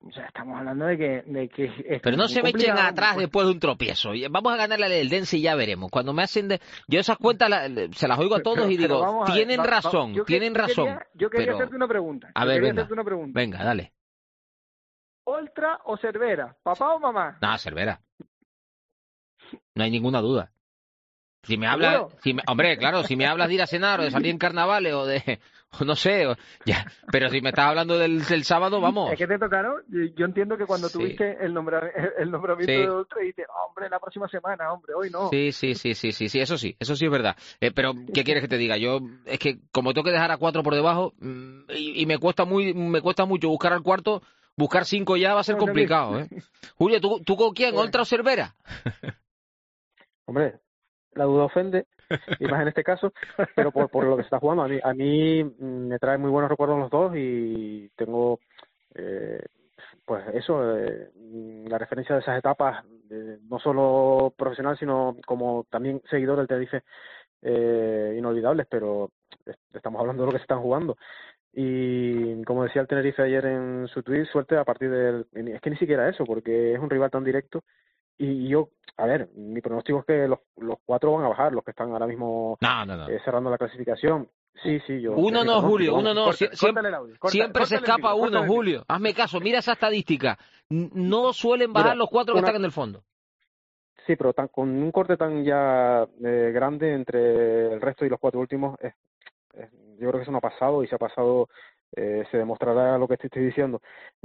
O sea, estamos hablando de que es pero no se me echen complicado. atrás después de un tropiezo. Vamos a ganarle al Eldense y ya veremos. Cuando me hacen yo esas cuentas se las oigo a todos y digo, vamos a ver, tienen razón, tienen razón. Yo quería pero... hacerte una pregunta. A ver, venga, dale. ¿Oltra o Cervera? ¿Papá o mamá? No, Cervera. No hay ninguna duda. Si me hablas, hombre, claro, si me hablas de ir a cenar o de salir en carnavales o de, no sé, ya, pero si me estás hablando del sábado, vamos. Es que te tocaron, yo entiendo que cuando tuviste el nombramiento de Oltra, dices, hombre, la próxima semana, hombre, hoy no. Sí, eso sí es verdad. Pero, ¿qué quieres que te diga? Yo, es que como tengo que dejar a 4 por debajo, y me cuesta mucho buscar al cuarto, buscar 5 ya va a ser complicado, ¿eh? Julio, ¿tú con quién? ¿Oltra o Cervera? Hombre, la duda ofende, y más en este caso, pero por lo que se está jugando, a mí me trae muy buenos recuerdos los dos y tengo, pues eso, la referencia de esas etapas, no solo profesional, sino como también seguidor del Tenerife, inolvidables, pero estamos hablando de lo que se están jugando. Y como decía el Tenerife ayer en su tweet, suerte a partir es que ni siquiera eso, porque es un rival tan directo. Y yo, a ver, mi pronóstico es que los 4 van a bajar, los que están ahora mismo cerrando la clasificación. Sí, yo. Uno no, Julio, uno no. Siempre se escapa uno, Julio. Hazme caso, mira esa estadística. No suelen bajar los 4 que están en el fondo. Sí, pero con un corte tan ya grande entre el resto y los 4 últimos, yo creo que eso no ha pasado y si ha pasado se demostrará lo que te estoy diciendo.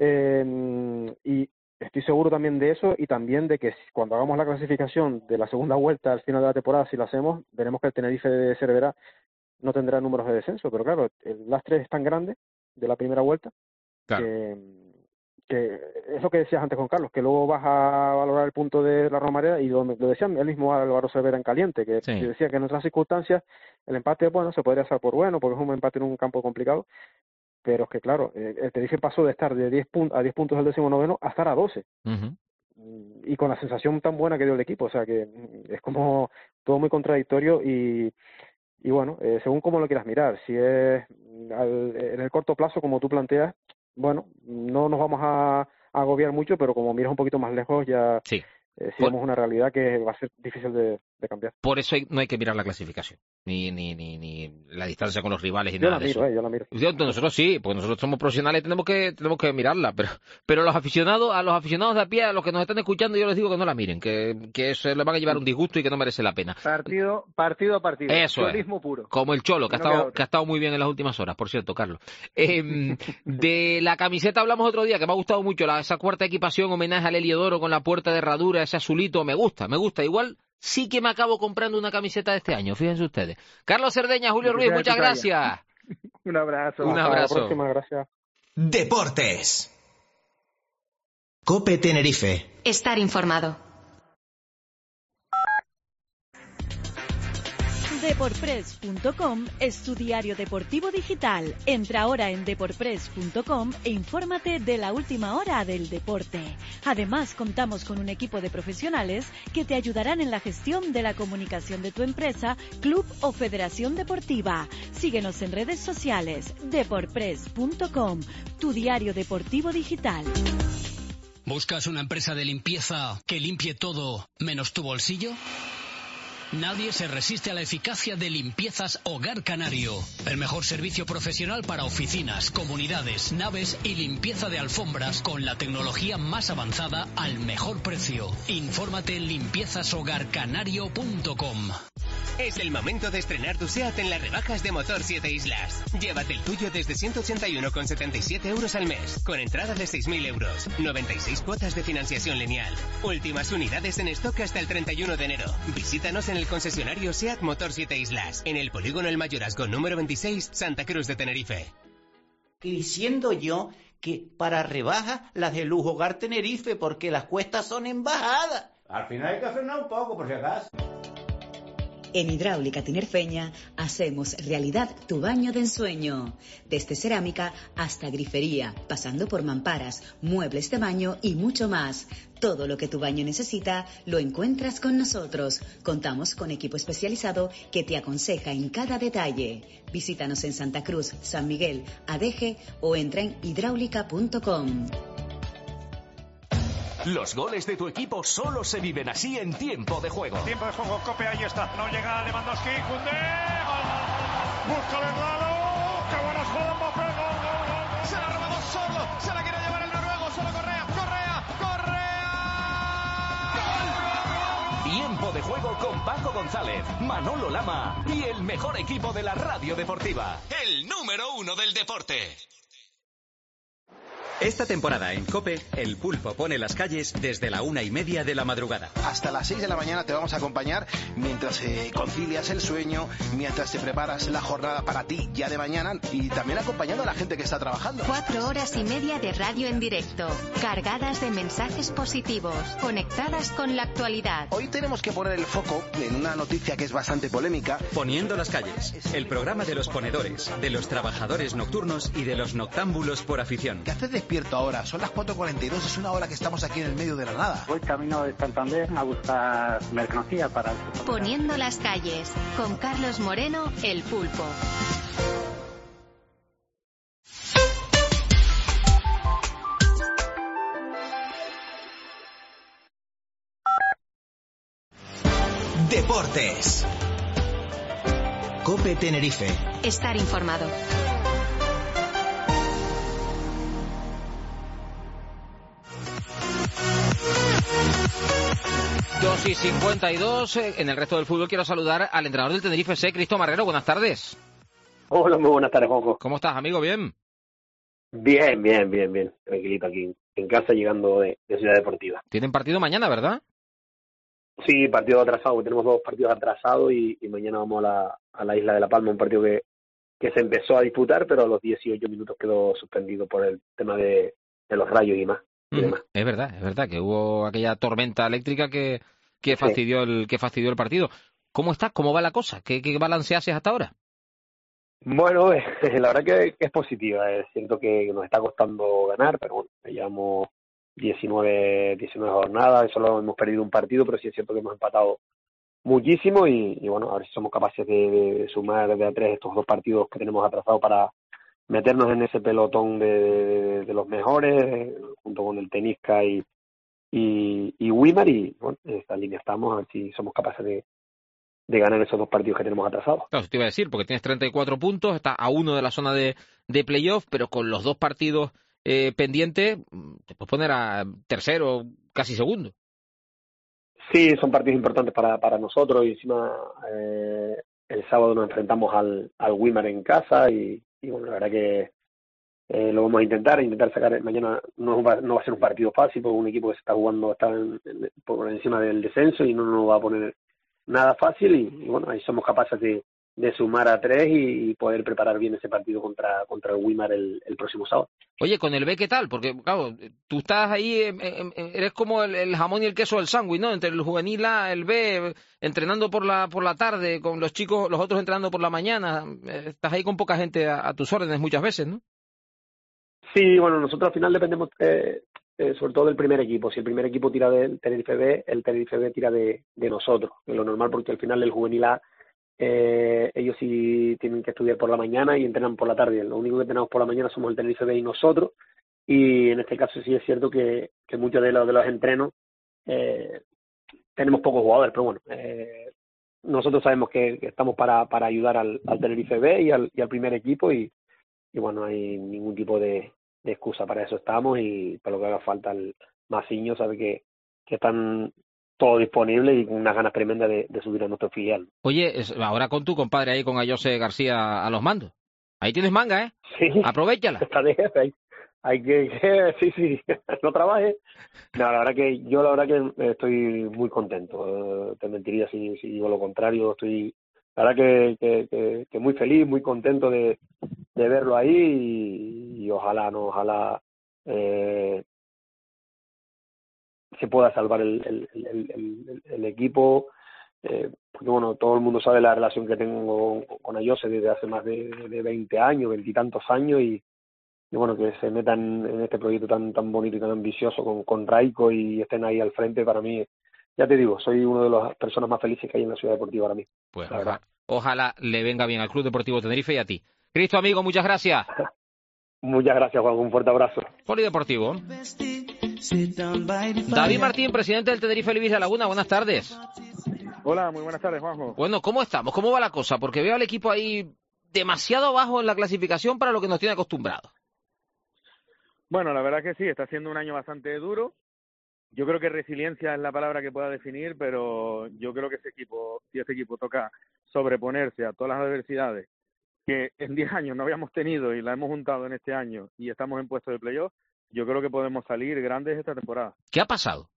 Y estoy seguro también de eso y también de que cuando hagamos la clasificación de la segunda vuelta al final de la temporada, si la hacemos, veremos que el Tenerife de Cervera no tendrá números de descenso, pero claro, el lastre es tan grande de la primera vuelta que es lo que decías antes con Carlos, que luego vas a valorar el punto de la Romareda y lo decía el mismo Álvaro Cervera en caliente, que decía que en otras circunstancias el empate, bueno, se podría hacer por bueno, porque es un empate en un campo complicado, pero es que claro, el Tenerife pasó de estar de 10 puntos al 19º a estar a 12. Y con la sensación tan buena que dio el equipo, o sea que es como todo muy contradictorio y bueno, según cómo lo quieras mirar, si es en el corto plazo como tú planteas, bueno, no nos vamos a agobiar mucho, pero como miras un poquito más lejos ya vemos una realidad que va a ser difícil de cambiar. Por eso no hay que mirar la clasificación, ni la distancia con los rivales y nada de eso. Yo la miro. Nosotros sí, porque nosotros somos profesionales y tenemos que mirarla, pero a los aficionados de a pie, a los que nos están escuchando, yo les digo que no la miren, que se les van a llevar un disgusto y que no merece la pena. Partido a partido. Eso Cholismo es. Puro. Como el Cholo, que ha estado muy bien en las últimas horas, por cierto, Carlos. De la camiseta hablamos otro día, que me ha gustado mucho, esa cuarta equipación, homenaje al Heliodoro con la puerta de herradura, ese azulito, me gusta. Igual sí que me acabo comprando una camiseta de este año, fíjense ustedes. Carlos Cerdeña, Julio Ruiz, muchas gracias. Un abrazo. Un abrazo. Hasta la próxima, gracias. Deportes. COPE Tenerife. Estar informado. Deporpress.com es tu diario deportivo digital. Entra ahora en deporpress.com e infórmate de la última hora del deporte. Además, contamos con un equipo de profesionales que te ayudarán en la gestión de la comunicación de tu empresa, club o federación deportiva. Síguenos en redes sociales. Deporpress.com, tu diario deportivo digital. ¿Buscas una empresa de limpieza que limpie todo menos tu bolsillo? Nadie se resiste a la eficacia de Limpiezas Hogar Canario. El mejor servicio profesional para oficinas, comunidades, naves y limpieza de alfombras con la tecnología más avanzada al mejor precio. Infórmate en limpiezashogarcanario.com. Es el momento de estrenar tu SEAT en las rebajas de Motor 7 Islas. Llévate el tuyo desde 181,77 euros al mes, con entrada de 6.000 euros, 96 cuotas de financiación lineal. Últimas unidades en stock hasta el 31 de enero. Visítanos en el concesionario SEAT Motor 7 Islas, en el polígono El Mayorazgo número 26, Santa Cruz de Tenerife. Diciendo yo que para rebajas las de Lujo Hogar Tenerife, porque las cuestas son en bajada. Al final hay que frenar un poco, por si acaso. En Hidráulica Tinerfeña hacemos realidad tu baño de ensueño. Desde cerámica hasta grifería, pasando por mamparas, muebles de baño y mucho más. Todo lo que tu baño necesita lo encuentras con nosotros. Contamos con equipo especializado que te aconseja en cada detalle. Visítanos en Santa Cruz, San Miguel, Adeje o entra en hidráulica.com. Los goles de tu equipo solo se viven así en Tiempo de Juego. Tiempo de Juego, Cope, ahí está. No llega Lewandowski, Koundé. Busca el Lalo. ¡Qué buena jugada, Mbappé! Gol. Se la ha robado solo. Se la quiere llevar el noruego. Solo Correa. Tiempo de Juego con Paco González, Manolo Lama y el mejor equipo de la radio deportiva. El número 1 del deporte. Esta temporada en COPE, el Pulpo pone las calles desde la 1:30 de la madrugada. Hasta las 6 de la mañana te vamos a acompañar mientras concilias el sueño, mientras te preparas la jornada para ti ya de mañana y también acompañando a la gente que está trabajando. 4 horas y media de radio en directo, cargadas de mensajes positivos, conectadas con la actualidad. Hoy tenemos que poner el foco en una noticia que es bastante polémica. Poniendo las calles, el programa de los ponedores, de los trabajadores nocturnos y de los noctámbulos por afición. ¿Qué haces despierto ahora? Son las 4:42, es una hora que estamos aquí en el medio de la nada. Voy camino de Santander a buscar mercancía para... Poniendo las calles, con Carlos Moreno, el Pulpo. Deportes. COPE Tenerife. Estar informado. Dos y 52. En el resto del fútbol quiero saludar al entrenador del Tenerife FC, Cristo Marrero. Buenas tardes. Hola, muy buenas tardes, Juanjo. ¿Cómo estás, amigo? ¿Bien? Bien. Tranquilito aquí en casa, llegando de Ciudad Deportiva. Tienen partido mañana, ¿verdad? Sí, partido atrasado. Tenemos 2 partidos atrasados y mañana vamos a la isla de La Palma, un partido que se empezó a disputar, pero a los 18 minutos quedó suspendido por el tema de los rayos y más. Es verdad que hubo aquella tormenta eléctrica que fastidió el partido. ¿Cómo estás? ¿Cómo va la cosa? ¿Qué balance haces hasta ahora? Bueno, la verdad que es positiva. Siento que nos está costando ganar, pero bueno, llevamos 19 jornadas, solo hemos perdido un partido, pero sí es cierto que hemos empatado muchísimo y bueno, a ver si somos capaces de sumar de a 3 estos 2 partidos que tenemos atrasados para meternos en ese pelotón de los mejores, junto con el Tenisca y Wimar, y bueno, en esta línea estamos, a ver si somos capaces de ganar esos 2 partidos que tenemos atrasados. Claro, eso te iba a decir, porque tienes 34 puntos, estás a 1 de la zona de playoff, pero con los 2 partidos pendientes, te puedes poner a tercero, casi segundo. Sí, son partidos importantes para nosotros, y encima el sábado nos enfrentamos al Wimar en casa, y bueno, la verdad que lo vamos a intentar sacar. Mañana no va a ser un partido fácil, porque un equipo que se está jugando está por encima del descenso y no nos va a poner nada fácil, y bueno, ahí somos capaces de sumar a 3 y poder preparar bien ese partido contra el Wimar el próximo sábado. Oye, con el B, ¿qué tal? Porque, claro, tú estás ahí, eres como el jamón y el queso del sándwich, ¿no? Entre el juvenil A, el B, entrenando por la tarde, con los chicos, los otros entrenando por la mañana. Estás ahí con poca gente a tus órdenes muchas veces, ¿no? Sí, bueno, nosotros al final dependemos sobre todo del primer equipo. Si el primer equipo tira del Tenerife B, el Tenerife B tira de nosotros, que es lo normal, porque al final el juvenil A ellos sí tienen que estudiar por la mañana y entrenan por la tarde. Lo único que tenemos por la mañana somos el Tenerife B y nosotros, y en este caso sí es cierto que muchos de los entrenos tenemos pocos jugadores, pero bueno, nosotros sabemos que estamos para ayudar al Tenerife B y al primer equipo, y bueno, no hay ningún tipo de excusa. Para eso estamos, y para lo que haga falta el Masiño sabe que están todo disponible y con unas ganas tremendas de subir a nuestro filial. Oye, ahora con tu compadre ahí, con Ayose García a los mandos. Ahí tienes manga, ¿eh? Sí. Aprovéchala. Está de jefe. Hay que sí, no trabaje. No, la verdad que estoy muy contento. Te mentiría si digo lo contrario. Estoy, la verdad que muy feliz, muy contento de verlo ahí, y ojalá se pueda salvar el equipo, porque bueno, todo el mundo sabe la relación que tengo con Ayose desde hace más de 20 años, 20 y tantos años, y bueno, que se metan en este proyecto tan bonito y tan ambicioso con Raico y estén ahí al frente. Para mí, ya te digo, soy una de las personas más felices que hay en la Ciudad Deportiva ahora mismo. Pues ojalá le venga bien al Club Deportivo Tenerife y a ti. Cristo, amigo, muchas gracias. Muchas gracias, Juan, un fuerte abrazo. Polideportivo. David Martín, presidente del Tenerife Libis La Laguna, buenas tardes. Hola, muy buenas tardes, Juanjo. Bueno, ¿cómo estamos? ¿Cómo va la cosa? Porque veo al equipo ahí demasiado bajo en la clasificación para lo que nos tiene acostumbrados. Bueno, la verdad que sí, está siendo un año bastante duro. Yo creo que resiliencia es la palabra que pueda definir, pero yo creo que si ese equipo toca sobreponerse a todas las adversidades que en 10 años no habíamos tenido y la hemos juntado en este año y estamos en puesto de playoff, yo creo que podemos salir grandes esta temporada. ¿Qué ha pasado?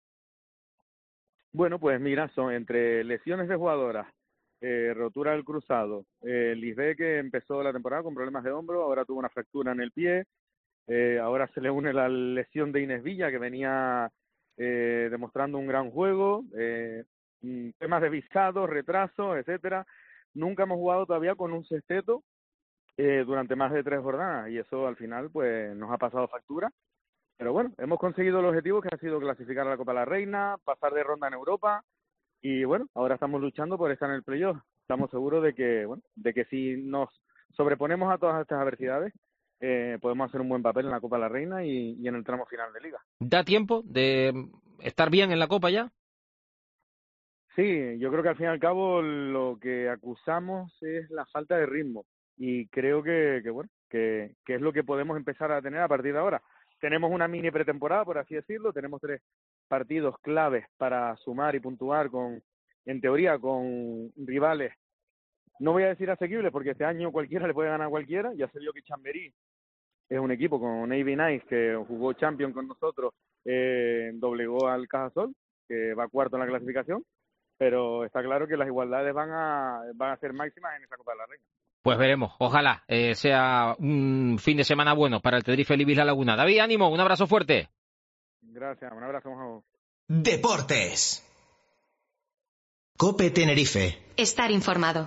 Bueno, pues mira, son entre lesiones de jugadoras, rotura del cruzado, Lisbeth, que empezó la temporada con problemas de hombro, ahora tuvo una fractura en el pie, ahora se le une la lesión de Inés Villa, que venía demostrando un gran juego, temas de visados, retrasos, etcétera. Nunca hemos jugado todavía con un sexteto durante más de 3 jornadas y eso al final pues nos ha pasado factura. Pero bueno, hemos conseguido el objetivo, que ha sido clasificar a la Copa de la Reina, pasar de ronda en Europa y bueno, ahora estamos luchando por estar en el playoff. Estamos seguros de que si nos sobreponemos a todas estas adversidades, podemos hacer un buen papel en la Copa de la Reina y en el tramo final de Liga. ¿Da tiempo de estar bien en la Copa ya? Sí, yo creo que al fin y al cabo lo que acusamos es la falta de ritmo y creo que es lo que podemos empezar a tener a partir de ahora. Tenemos una mini pretemporada, por así decirlo, tenemos 3 partidos claves para sumar y puntuar en teoría, con rivales, no voy a decir asequibles, porque este año cualquiera le puede ganar a cualquiera. Ya se vio que Chamberí es un equipo con Navy Nice, que jugó Champions con nosotros, doblegó al Cajasol, que va cuarto en la clasificación, pero está claro que las igualdades van a ser máximas en esa Copa de la Reina. Pues veremos, ojalá sea un fin de semana bueno para el Tenerife Libis La Laguna. David, ánimo, un abrazo fuerte. Gracias, un abrazo. Deportes. COPE Tenerife. Estar informado.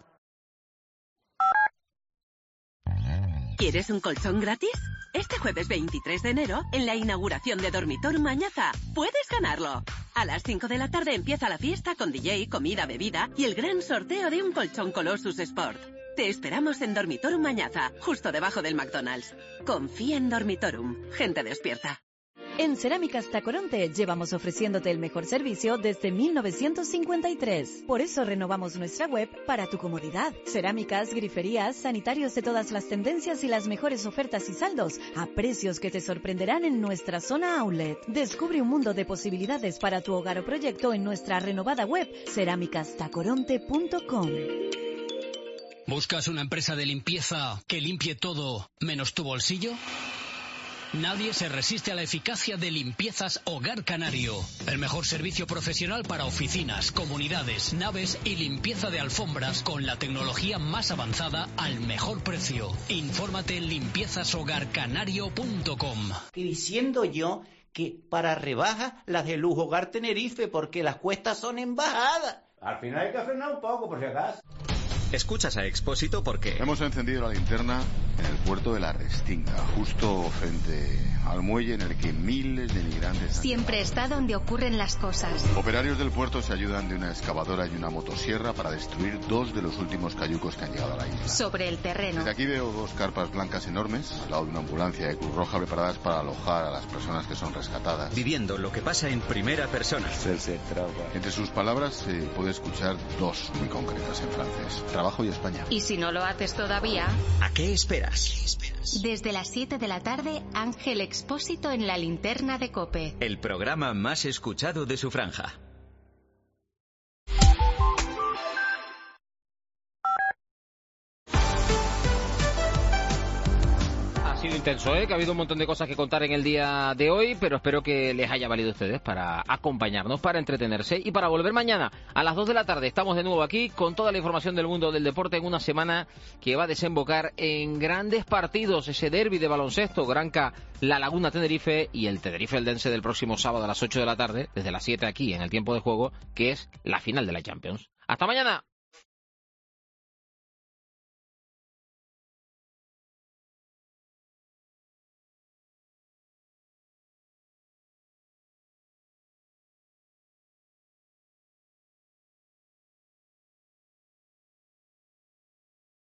¿Quieres un colchón gratis? Este jueves 23 de enero, en la inauguración de Dormitorum Mañaza, puedes ganarlo. A las 5 de la tarde empieza la fiesta con DJ, comida, bebida y el gran sorteo de un colchón Colossus Sport. Te esperamos en Dormitorum Mañaza, justo debajo del McDonald's. Confía en Dormitorum, gente despierta. En Cerámicas Tacoronte llevamos ofreciéndote el mejor servicio desde 1953. Por eso renovamos nuestra web para tu comodidad. Cerámicas, griferías, sanitarios de todas las tendencias y las mejores ofertas y saldos a precios que te sorprenderán en nuestra zona outlet. Descubre un mundo de posibilidades para tu hogar o proyecto en nuestra renovada web cerámicastacoronte.com. ¿Buscas una empresa de limpieza que limpie todo menos tu bolsillo? Nadie se resiste a la eficacia de Limpiezas Hogar Canario. El mejor servicio profesional para oficinas, comunidades, naves y limpieza de alfombras con la tecnología más avanzada al mejor precio. Infórmate en limpiezashogarcanario.com. Y diciendo yo que para rebajas las de Lujo Hogar Tenerife, porque las cuestas son en bajada. Al final hay que frenar un poco, por si acaso. Escuchas a Expósito porque... Hemos encendido la linterna en el puerto de la Restinga, justo frente al muelle en el que miles de migrantes... Siempre está donde ocurren las cosas. Operarios del puerto se ayudan de una excavadora y una motosierra para destruir 2 de los últimos cayucos que han llegado a la isla. Sobre el terreno. Desde aquí veo 2 carpas blancas enormes, al lado de una ambulancia de Cruz Roja, preparadas para alojar a las personas que son rescatadas. Viviendo lo que pasa en primera persona. Entre sus palabras se puede escuchar 2 muy concretas en francés. Trabajo y España. Y si no lo haces todavía... ¿A qué esperas? Desde las 7 de la tarde, Ángel Expósito en la linterna de COPE. El programa más escuchado de su franja. Ha sido intenso, que ha habido un montón de cosas que contar en el día de hoy, pero espero que les haya valido a ustedes para acompañarnos, para entretenerse y para volver mañana a las 2 de la tarde. Estamos de nuevo aquí con toda la información del mundo del deporte en una semana que va a desembocar en grandes partidos, ese derbi de baloncesto, Granca, La Laguna, Tenerife y el Tenerife Eldense del próximo sábado a las 8 de la tarde, desde las 7 aquí en el tiempo de juego, que es la final de la Champions. ¡Hasta mañana!